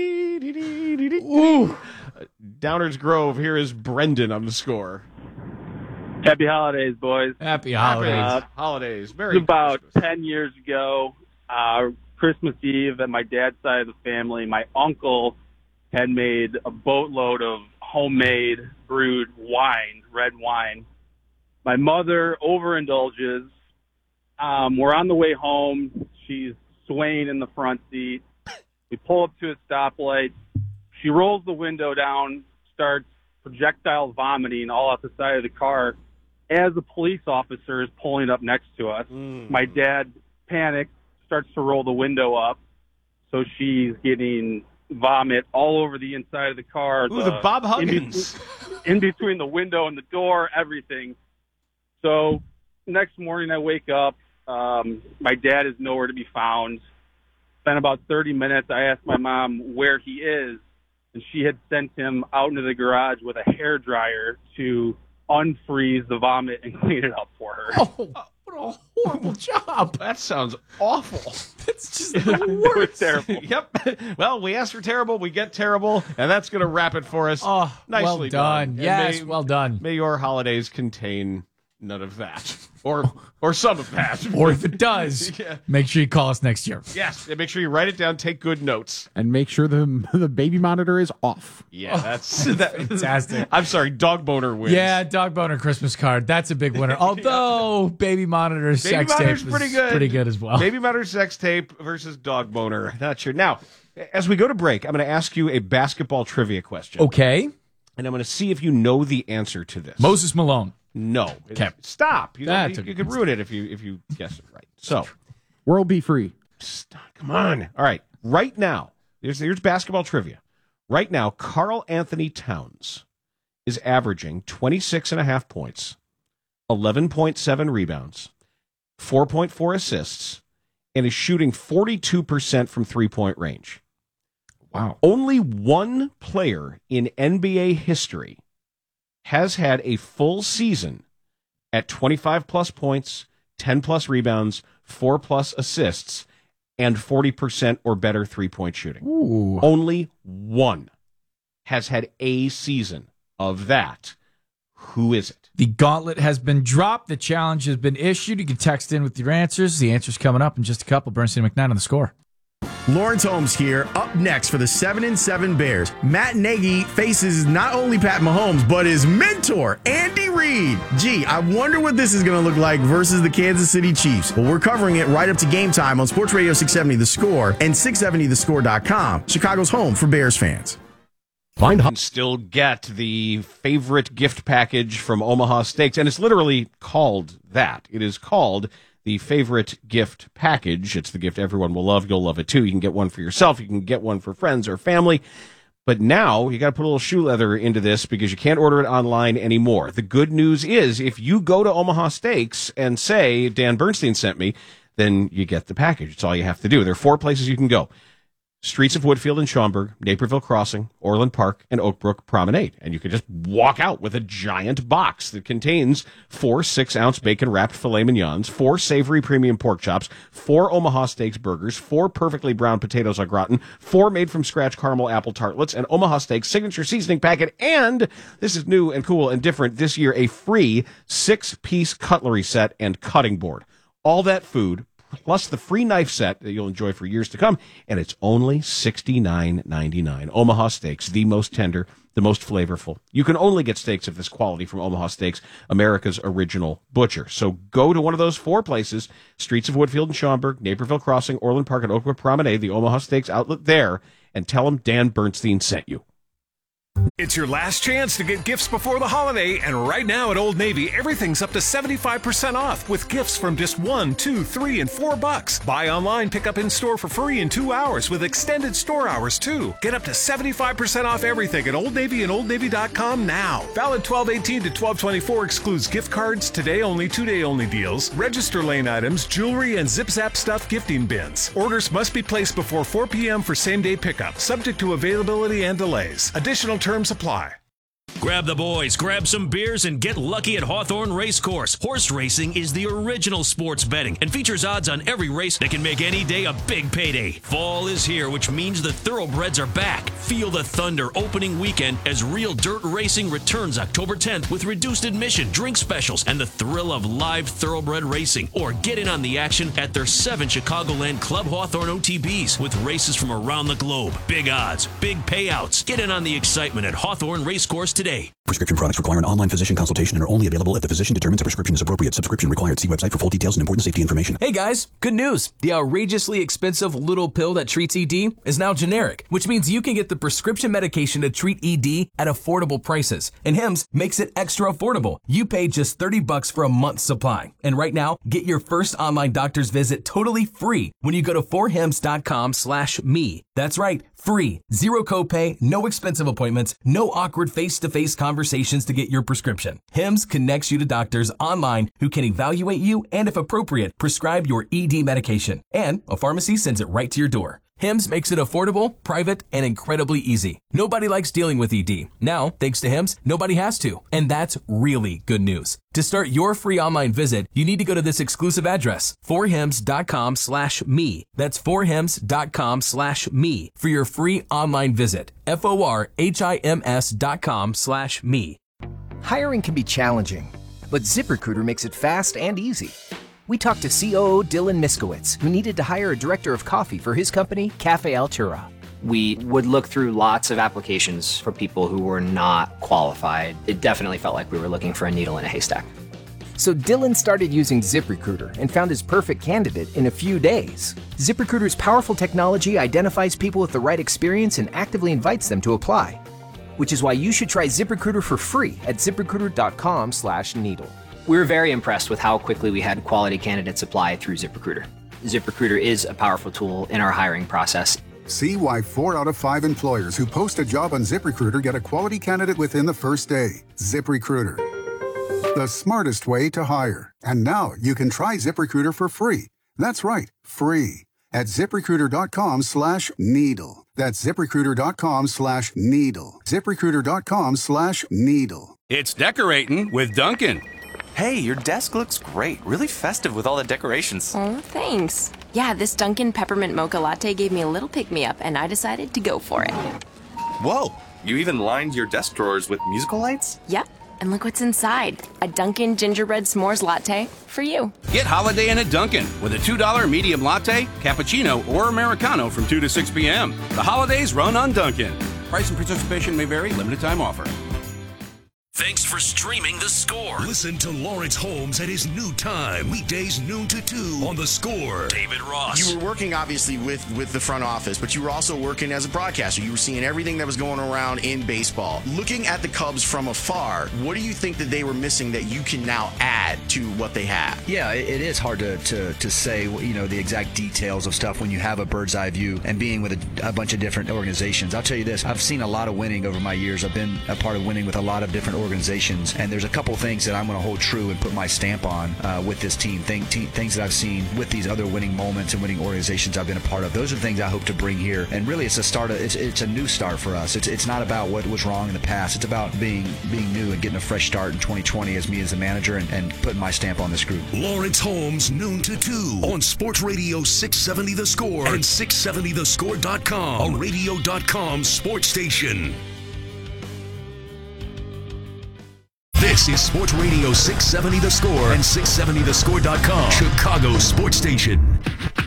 Ooh. Downers Grove, here is Brendan on the Score. Happy holidays, boys. Happy holidays. Holidays. It was about 10 years ago. Christmas Eve at my dad's side of the family, my uncle had made a boatload of homemade brewed wine, red wine. My mother overindulges. We're on the way home. She's swaying in the front seat. We pull up to a stoplight. She rolls the window down, starts projectile vomiting all out the side of the car as a police officer is pulling up next to us. My dad panics, starts to roll the window up, so she's getting vomit all over the inside of the car. The Bob Huggins. In between the window and the door, everything. So next morning I wake up. My dad is nowhere to be found. Spent about 30 minutes. I asked my mom where he is, and she had sent him out into the garage with a hairdryer to unfreeze the vomit and clean it up for her. Oh, what a horrible job. That sounds awful. That's just the worst. It was terrible. Yep. Well, we asked for terrible, we get terrible, and that's going to wrap it for us. Oh, nicely well done. Yes, well done. May your holidays contain none of that. Or some of that. Or if it does, make sure you call us next year. Yes, and make sure you write it down, take good notes. And make sure the baby monitor is off. Yeah, that's fantastic. I'm sorry, dog boner wins. Yeah, dog boner Christmas card. That's a big winner. Although baby monitor sex tape is pretty good as well. Baby monitor sex tape versus dog boner. Not sure. Now, as we go to break, I'm going to ask you a basketball trivia question. Okay. And I'm going to see if you know the answer to this. Moses Malone. No. Okay. Stop. You could ruin it if you guess it right. So, world be free. Stop. Come on. All right. Right now, here's basketball trivia. Right now, Karl Anthony Towns is averaging 26.5 points, 11.7 rebounds, 4.4 assists, and is shooting 42% from three-point range. Wow. Only one player in NBA history has had a full season at 25-plus points, 10-plus rebounds, 4-plus assists, and 40% or better three-point shooting. Ooh. Only one has had a season of that. Who is it? The gauntlet has been dropped. The challenge has been issued. You can text in with your answers. The answer's coming up in just a couple. Bernstein and McKnight on The Score. Lawrence Holmes here. Up next for the 7-7 Bears, Matt Nagy faces not only Pat Mahomes, but his mentor, Andy Reid. Gee, I wonder what this is going to look like versus the Kansas City Chiefs. Well, we're covering it right up to game time on Sports Radio 670 The Score and 670thescore.com, Chicago's home for Bears fans. Can still get the favorite gift package from Omaha Steaks, and it's literally called that. It is called the favorite gift package. It's the gift everyone will love. You'll love it too. You can get one for yourself. You can get one for friends or family. But now you got to put a little shoe leather into this because you can't order it online anymore. The good news is if you go to Omaha Steaks and say, Dan Bernstein sent me, then you get the package. It's all you have to do. There are 4 places you can go. Streets of Woodfield and Schaumburg, Naperville Crossing, Orland Park, and Oakbrook Promenade. And you can just walk out with a giant box that contains 4 6-ounce bacon-wrapped filet mignons, 4 savory premium pork chops, 4 Omaha Steaks burgers, 4 perfectly browned potatoes au gratin, 4 made-from-scratch caramel apple tartlets, an Omaha Steaks signature seasoning packet, and, this is new and cool and different this year, a free 6-piece cutlery set and cutting board. All that food, plus the free knife set that you'll enjoy for years to come, and it's only $69.99. Omaha Steaks, the most tender, the most flavorful. You can only get steaks of this quality from Omaha Steaks, America's original butcher. So go to one of those 4 places, Streets of Woodfield and Schaumburg, Naperville Crossing, Orland Park, and Oakwood Promenade, the Omaha Steaks outlet there, and tell them Dan Bernstein sent you. It's your last chance to get gifts before the holiday, and right now at Old Navy, everything's up to 75% off with gifts from just $1, $2, $3, and $4. Buy online, pick up in store for free in 2 hours with extended store hours too. Get up to 75% off everything at Old Navy and OldNavy.com now. Valid 12/18 to 12/24, excludes gift cards, today only, 2-day only deals, register lane items, jewelry, and Zip Zap stuff gifting bins. Orders must be placed before 4 p.m. for same-day pickup, subject to availability and delays. Additional terms apply. Grab the boys, grab some beers, and get lucky at Hawthorne Racecourse. Horse racing is the original sports betting and features odds on every race that can make any day a big payday. Fall is here, which means the thoroughbreds are back. Feel the thunder opening weekend as Real Dirt Racing returns October 10th with reduced admission, drink specials, and the thrill of live thoroughbred racing. Or get in on the action at their 7 Chicagoland Club Hawthorne OTBs with races from around the globe. Big odds, big payouts. Get in on the excitement at Hawthorne Racecourse today. Prescription products require an online physician consultation and are only available if the physician determines a prescription is appropriate. Subscription required. See website for full details and important safety information. Hey guys, good news. The outrageously expensive little pill that treats ED is now generic, which means you can get the prescription medication to treat ED at affordable prices. And Hims makes it extra affordable. You pay just $30 for a month's supply. And right now, get your first online doctor's visit totally free when you go to forhims.com/me. That's right, free. 0 copay, no expensive appointments, no awkward face-to-face conversations to get your prescription. Hims connects you to doctors online who can evaluate you and, if appropriate, prescribe your ED medication. And a pharmacy sends it right to your door. Hims makes it affordable, private, and incredibly easy. Nobody likes dealing with ED. Now, thanks to Hims, nobody has to. And that's really good news. To start your free online visit, you need to go to this exclusive address, forhims.com/me. That's forhims.com/me for your free online visit. FORHIMS.com/me. Hiring can be challenging, but ZipRecruiter makes it fast and easy. We talked to COO Dylan Miskowitz, who needed to hire a director of coffee for his company, Cafe Altura. We would look through lots of applications for people who were not qualified. It definitely felt like we were looking for a needle in a haystack. So Dylan started using ZipRecruiter and found his perfect candidate in a few days. ZipRecruiter's powerful technology identifies people with the right experience and actively invites them to apply. Which is why you should try ZipRecruiter for free at ZipRecruiter.com/needle. We were very impressed with how quickly we had quality candidates apply through ZipRecruiter. ZipRecruiter is a powerful tool in our hiring process. See why 4 out of 5 employers who post a job on ZipRecruiter get a quality candidate within the first day. ZipRecruiter, the smartest way to hire. And now you can try ZipRecruiter for free. That's right, free. At ZipRecruiter.com/needle. That's ZipRecruiter.com/needle. ZipRecruiter.com/needle. It's decorating with Dunkin'. Hey, your desk looks great. Really festive with all the decorations. Oh, thanks. Yeah, this Dunkin' Peppermint Mocha Latte gave me a little pick-me-up, and I decided to go for it. Whoa, you even lined your desk drawers with musical lights? Yep, and look what's inside. A Dunkin' Gingerbread S'mores Latte for you. Get holiday in a Dunkin' with a $2 medium latte, cappuccino, or Americano from 2 to 6 p.m. The holidays run on Dunkin'. Price and participation may vary. Limited time offer. Thanks for streaming The Score. Listen to Lawrence Holmes at his new time, weekdays noon to 2 on The Score. David Ross. You were working, obviously, with the front office, but you were also working as a broadcaster. You were seeing everything that was going around in baseball. Looking at the Cubs from afar, what do you think that they were missing that you can now add to what they have? Yeah, it is hard to say, the exact details of stuff when you have a bird's eye view and being with a bunch of different organizations. I'll tell you this, I've seen a lot of winning over my years. I've been a part of winning with a lot of different organizations, and there's a couple things that I'm going to hold true and put my stamp on with this team. Things that I've seen with these other winning moments and winning organizations I've been a part of. Those are the things I hope to bring here. And really, it's a new start for us. It's not about what was wrong in the past. It's about being new and getting a fresh start in 2020 as me as the manager and putting my stamp on this group. Lawrence Holmes, noon to 2 on Sports Radio 670 The Score and 670thescore.com, a radio.com sports station. This is Sports Radio 670 The Score and 670thescore.com, Chicago's sports station.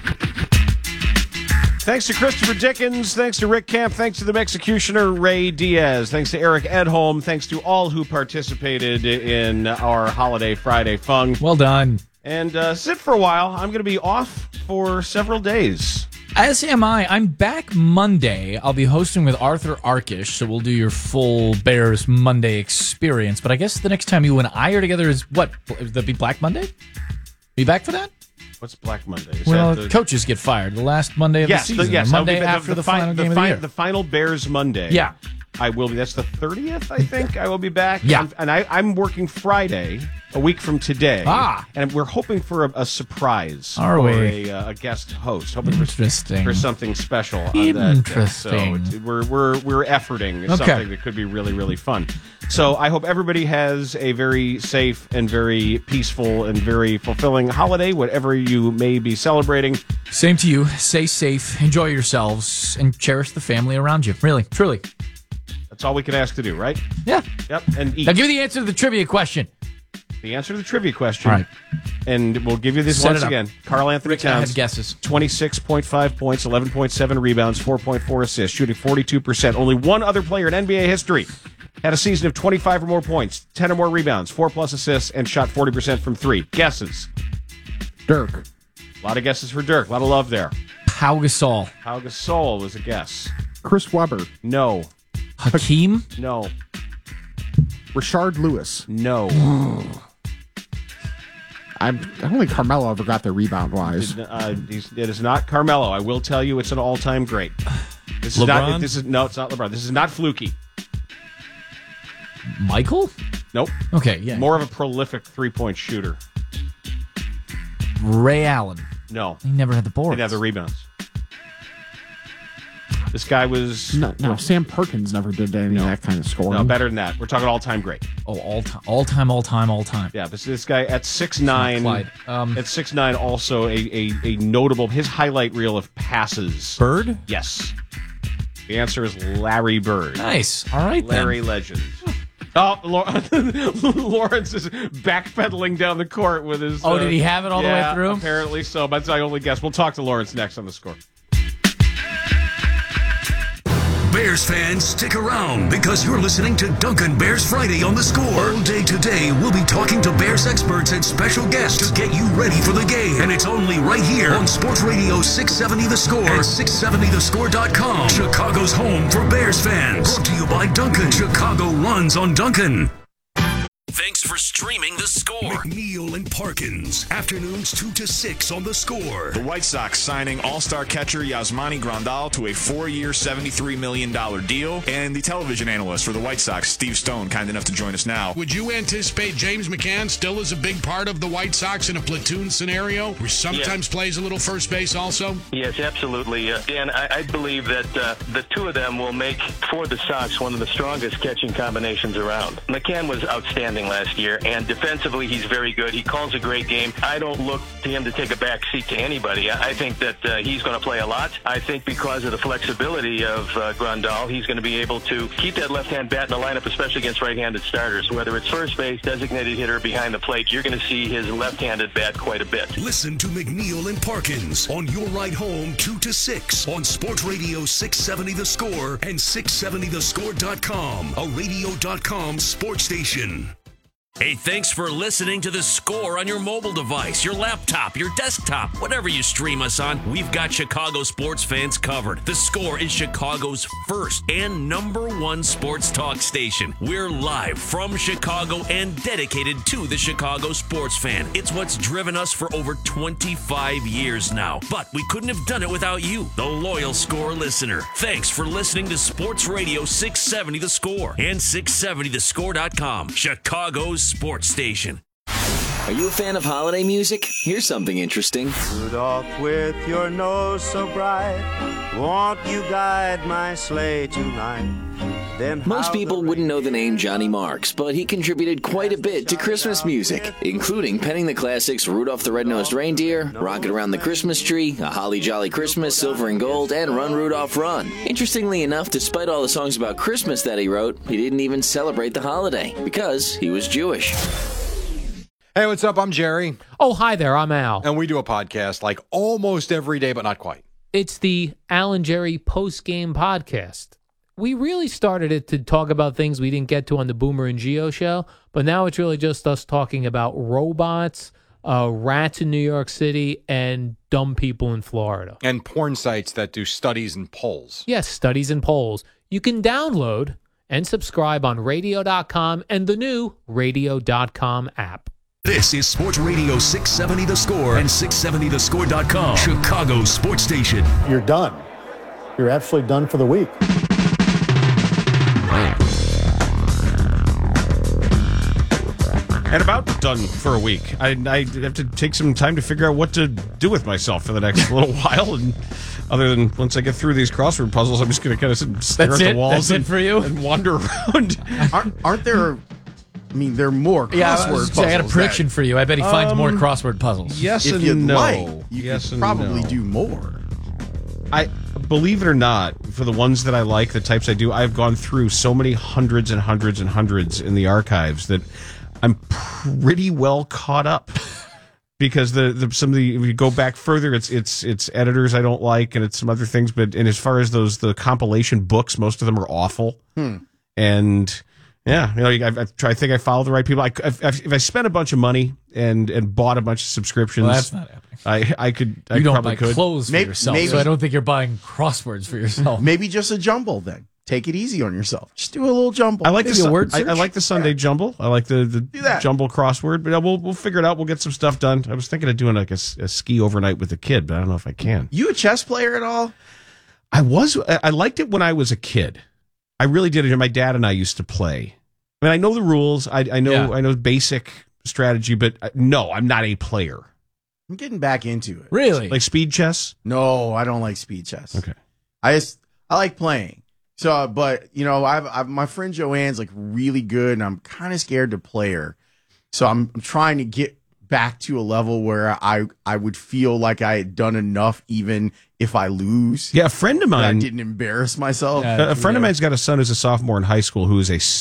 Thanks to Christopher Dickens. Thanks to Rick Camp. Thanks to the executioner, Ray Diaz. Thanks to Eric Edholm. Thanks to all who participated in our Holiday Friday Fun. Well done. And sit for a while. I'm going to be off for several days. As am I. I'm back Monday. I'll be hosting with Arthur Arkish, so we'll do your full Bears Monday experience. But I guess the next time you and I are together is what? Would that be Black Monday? Are you back for that? What's Black Monday? Coaches get fired. The last Monday of the season. Yes, the Monday after the final game of the year. The final Bears Monday. Yeah. I will be. That's the 30th, I think. I will be back. Yeah. I'm working Friday, a week from today. And we're hoping for a surprise. Are for we? A guest host. Hoping Interesting. for something special on that. Interesting. So we're efforting something that could be really, really fun. So I hope everybody has a very safe and very peaceful and very fulfilling holiday, whatever you may be celebrating. Same to you. Stay safe, enjoy yourselves, and cherish the family around you. Really, truly. That's all we can ask to do, right? Yeah. Yep. And eat. Now give me the answer to the trivia question. The answer to the trivia question. All right. And we'll give you this Set once again. Karl Anthony Towns. I had guesses. 26.5 points, 11.7 rebounds, 4.4 assists, shooting 42%. Only one other player in NBA history had a season of 25 or more points, 10 or more rebounds, 4+ assists, and shot 40% from three. Guesses? Dirk. A lot of guesses for Dirk. A lot of love there. Pau Gasol. Pau Gasol was a guess. Chris Webber. No. Hakeem? No. Rashard Lewis. No. I don't think Carmelo ever got there rebound-wise. It is not Carmelo. I will tell you it's an all-time great. This is LeBron? No, it's not LeBron. This is not fluky. Michael? Nope. Okay, yeah. More of a prolific three-point shooter. Ray Allen. No. He never had the boards. He didn't have the rebounds. This guy was... No, Sam Perkins never did any of that kind of scoring. No, better than that. We're talking all-time great. Oh, all-time. Yeah, this guy at 6'9", at 6'9", also a notable... His highlight reel of passes. Bird? Yes. The answer is Larry Bird. Nice. All right, Larry Legend. Oh, Lawrence is backpedaling down the court with his... Oh, did he have it all the way through? Apparently so, but I only guess. We'll talk to Lawrence next on The Score. Bears fans, stick around because you're listening to Duncan Bears Friday on The Score. All day today, we'll be talking to Bears experts and special guests to get you ready for the game. And it's only right here on Sports Radio 670 The Score and 670thescore.com. Chicago's home for Bears fans. Brought to you by Duncan. Chicago runs on Duncan. Thanks for streaming The Score. McNeil and Parkins. Afternoons 2 to 6 on The Score. The White Sox signing all-star catcher Yasmani Grandal to a 4-year, $73 million deal. And the television analyst for the White Sox, Steve Stone, kind enough to join us now. Would you anticipate James McCann still is a big part of the White Sox in a platoon scenario where sometimes plays a little first base also? Yes, absolutely. Dan, I believe that the two of them will make, for the Sox, one of the strongest catching combinations around. McCann was outstanding last year, and defensively he's very good. He calls a great game. I don't look to him to take a back seat to anybody. I think that he's going to play a lot. I think because of the flexibility of Grandal, he's going to be able to keep that left-hand bat in the lineup, especially against right-handed starters. Whether it's first base, designated hitter, behind the plate, you're going to see his left-handed bat quite a bit. Listen to McNeil and Parkins on your ride home 2 to 6 on Sports Radio 670 The Score and 670thescore.com, a radio.com sports station. Hey, thanks for listening to The Score on your mobile device, your laptop, your desktop, whatever you stream us on. We've got Chicago sports fans covered. The Score is Chicago's first and #1 sports talk station. We're live from Chicago and dedicated to the Chicago sports fan. It's what's driven us for over 25 years now. But we couldn't have done it without you, the loyal Score listener. Thanks for listening to Sports Radio 670 The Score and 670thescore.com, Chicago's sports station. Are you a fan of holiday music? Here's something interesting. Rudolph, with your nose so bright, won't you guide my sleigh tonight? Most people wouldn't know the name Johnny Marks, but he contributed quite a bit to Christmas music, including penning the classics Rudolph the Red-Nosed Reindeer, Rockin' Around the Christmas Tree, A Holly Jolly Christmas, Silver and Gold, and Run Rudolph Run. Interestingly enough, despite all the songs about Christmas that he wrote, he didn't even celebrate the holiday, because he was Jewish. Hey, what's up? I'm Jerry. Oh, hi there. I'm Al. And we do a podcast like almost every day, but not quite. It's the Al and Jerry post-game podcast. We really started it to talk about things we didn't get to on the Boomer and Geo show, but now it's really just us talking about robots, rats in New York City, and dumb people in Florida. And porn sites that do studies and polls. Yes, studies and polls. You can download and subscribe on radio.com and the new radio.com app. This is Sports Radio 670 The Score and 670thescore.com, Chicago's sports station. You're done. You're absolutely done for the week. And about done for a week. I have to take some time to figure out what to do with myself for the next little while. And other than once I get through these crossword puzzles, I'm just going to kind of sit and stare at the walls That's it for you? And wander around. Aren't there... I mean, there are more crossword puzzles. I got a prediction for you. I bet he finds more crossword puzzles. Yes if and you'd no. like, you yes could and probably no. do more. I believe it or not, for the ones that I like, the types I do, I've gone through so many hundreds and hundreds and hundreds in the archives that I'm pretty well caught up. Because some of the if you go back further, it's editors I don't like, and it's some other things. But and as far as the compilation books, most of them are awful. And yeah, I think I follow the right people. If I spent a bunch of money and bought a bunch of subscriptions, well, that's not happening. I could. You don't buy clothes for yourself, maybe, so I don't think you're buying crosswords for yourself. Maybe just a jumble then. Take it easy on yourself. Just do a little jumble. I like maybe a word search. I like the Sunday jumble. I like the jumble crossword. But we'll figure it out. We'll get some stuff done. I was thinking of doing like a ski overnight with a kid, but I don't know if I can. You a chess player at all? I liked it when I was a kid. I really did it. My dad and I used to play. I mean, I know the rules. I know basic strategy, but no, I'm not a player. I'm getting back into it. Really? Like speed chess? No, I don't like speed chess. Okay. I like playing. So, but I've my friend Joanne's like really good, and I'm kind of scared to play her. So I'm trying to get back to a level where I would feel like I had done enough, even if I lose. Yeah, a friend of mine. I didn't embarrass myself. A friend of mine's got a son who's a sophomore in high school who is a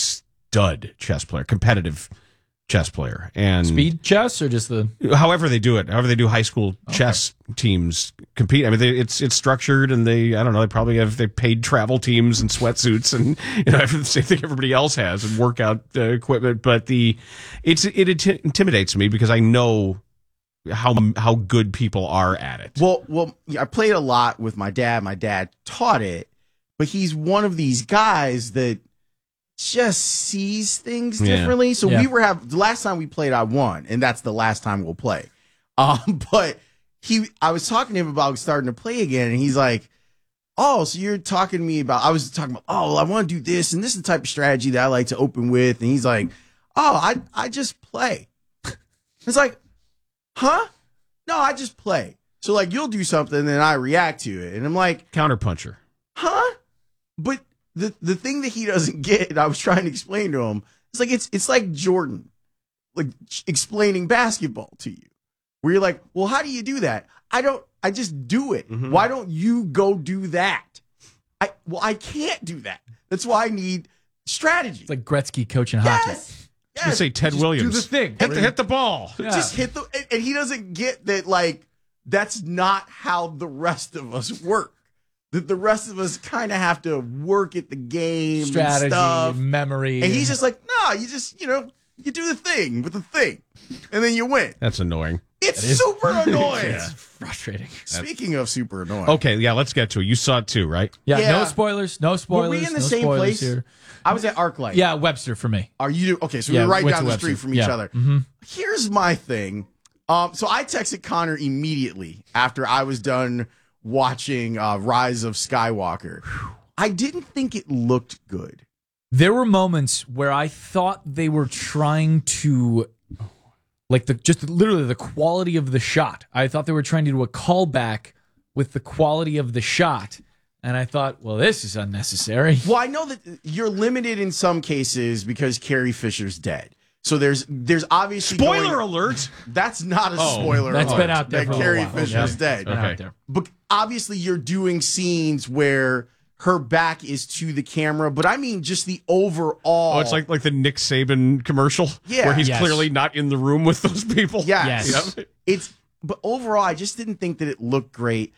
stud chess player, competitive chess player. And speed chess or just the however they do it, however they do high school chess teams compete. I mean, it's structured, and they probably have paid travel teams and sweatsuits, and the same thing everybody else has, and workout equipment. But it intimidates me because I know how good people are at it. Well, I played a lot with my dad. My dad taught it, but he's one of these guys that just sees things differently. So the last time we played, I won, and that's the last time we'll play. But I was talking to him about starting to play again, and he's like, "Oh, so you're talking to me about?" I was talking about, "Oh, well, I want to do this, and this is the type of strategy that I like to open with." And he's like, "Oh, I just play." It's like, huh? No, I just play. So like, you'll do something, and then I react to it, and I'm like, counterpuncher, huh? But the thing that he doesn't get, and I was trying to explain to him, it's like Jordan, like explaining basketball to you, where you're like, well, how do you do that? I just do it. Mm-hmm. Why don't you go do that? I can't do that. That's why I need strategy. It's like Gretzky coaching hockey. Yes. You say Ted Williams. Do the thing. Hit the ball. Yeah. Just hit and he doesn't get that, like, that's not how the rest of us work. That the rest of us kind of have to work at the game, strategy, and stuff, memory. And he's just like, no, you just, you do the thing with the thing, and then you win. That's annoying. It's super annoying. It's frustrating. Speaking of super annoying. Okay, yeah, let's get to it. You saw it too, right? Yeah. No spoilers. No spoilers. Were we in the no same place? Here. I was at ArcLight. Yeah, Webster for me. Are you? Okay, so we're right down the street from each other. Mm-hmm. Here's my thing. So I texted Connor immediately after I was done watching Rise of Skywalker. I didn't think it looked good. There were moments where I thought they were trying to, like, literally the quality of the shot. I thought they were trying to do a callback with the quality of the shot. And I thought, well, this is unnecessary. Well, I know that you're limited in some cases because Carrie Fisher's dead. So there's obviously spoiler alert. That's not a spoiler. That's alert. been out there. That for Carrie a while. Fisher's dead. Been out there. But obviously, you're doing scenes where her back is to the camera. But I mean, just the overall. Oh, it's like the Nick Saban commercial, where he's clearly not in the room with those people. Yes. But overall, I just didn't think that it looked great.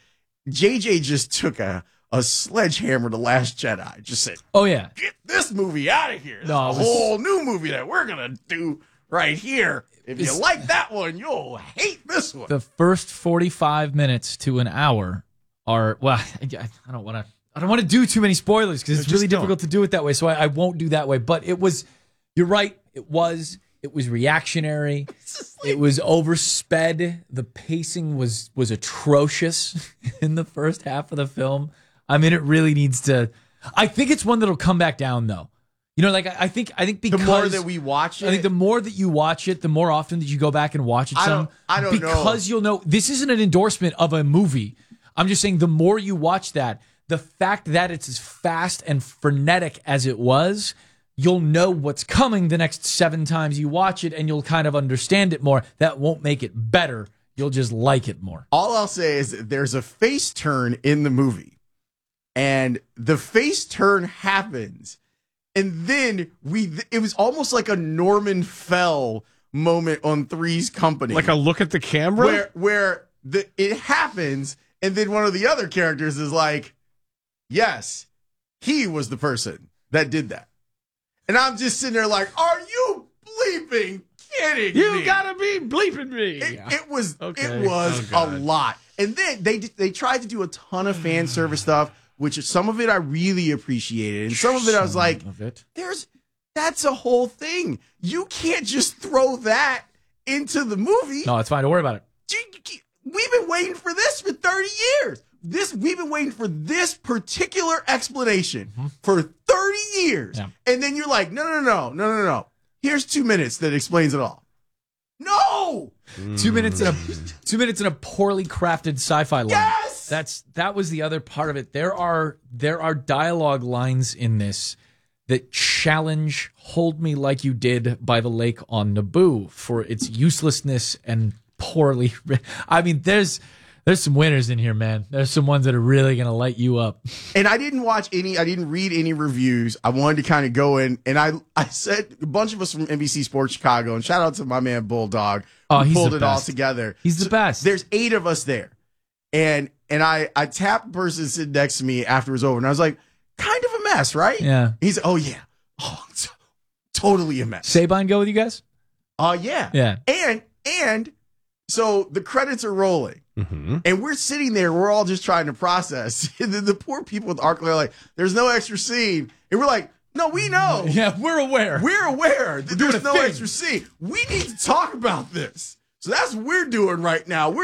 JJ just took a sledgehammer to Last Jedi. Just said, "Oh yeah, get this movie out of here. This is a whole new movie that we're gonna do right here. If you like that one, you'll hate this one." The first 45 minutes to an hour are I don't want to do too many spoilers because it's really difficult to do it that way. So I won't do that way. But it was, you're right. It was reactionary. It was oversped. The pacing was atrocious in the first half of the film. I mean, it really needs to. I think it's one that'll come back down, though. I think because the more that we watch it, I think the more that you watch it, the more often that you go back and watch it. I don't know, because you'll know this isn't an endorsement of a movie. I'm just saying the more you watch that, the fact that it's as fast and frenetic as it was, you'll know what's coming the next 7 times you watch it, and you'll kind of understand it more. That won't make it better. You'll just like it more. All I'll say is that there's a face turn in the movie. And the face turn happens, and then it was almost like a Norman Fell moment on Three's Company. Like a look at the camera? Where it happens, and then one of the other characters is like, yes, he was the person that did that. And I'm just sitting there like, are you bleeping kidding me? You gotta be bleeping me. It was a lot. And then they tried to do a ton of fan service stuff, which some of it I really appreciated. And some of it I was like, that's a whole thing. You can't just throw that into the movie. No, it's fine. Don't worry about it. We've been waiting for this for 30 years. We've been waiting for this particular explanation for 30 years. Yeah. And then you're like, no. Here's 2 minutes that explains it all. No! 2 minutes in a poorly crafted sci-fi line. Yes! That was the other part of it. There are dialogue lines in this that challenge "Hold Me Like You Did" by the Lake on Naboo for its uselessness and poorly. I mean, there's There's some winners in here, man. There's some ones that are really going to light you up. And I didn't read any reviews. I wanted to kind of go in, and I said a bunch of us from NBC Sports Chicago, and shout out to my man Bulldog, who pulled it all together. He's the best. There's 8 of us there. And I tapped the person sitting next to me after it was over, and I was like, kind of a mess, right? Yeah. He's like, oh, yeah. Oh, it's totally a mess. Sabine go with you guys? Yeah. Yeah. And so the credits are rolling. Mm-hmm. And we're sitting there, we're all just trying to process. And then the poor people with ArcLight are like, there's no extra scene. And we're like, no, we know. Yeah, we're aware. We're aware that there's no extra scene. We need to talk about this. So that's what we're doing right now.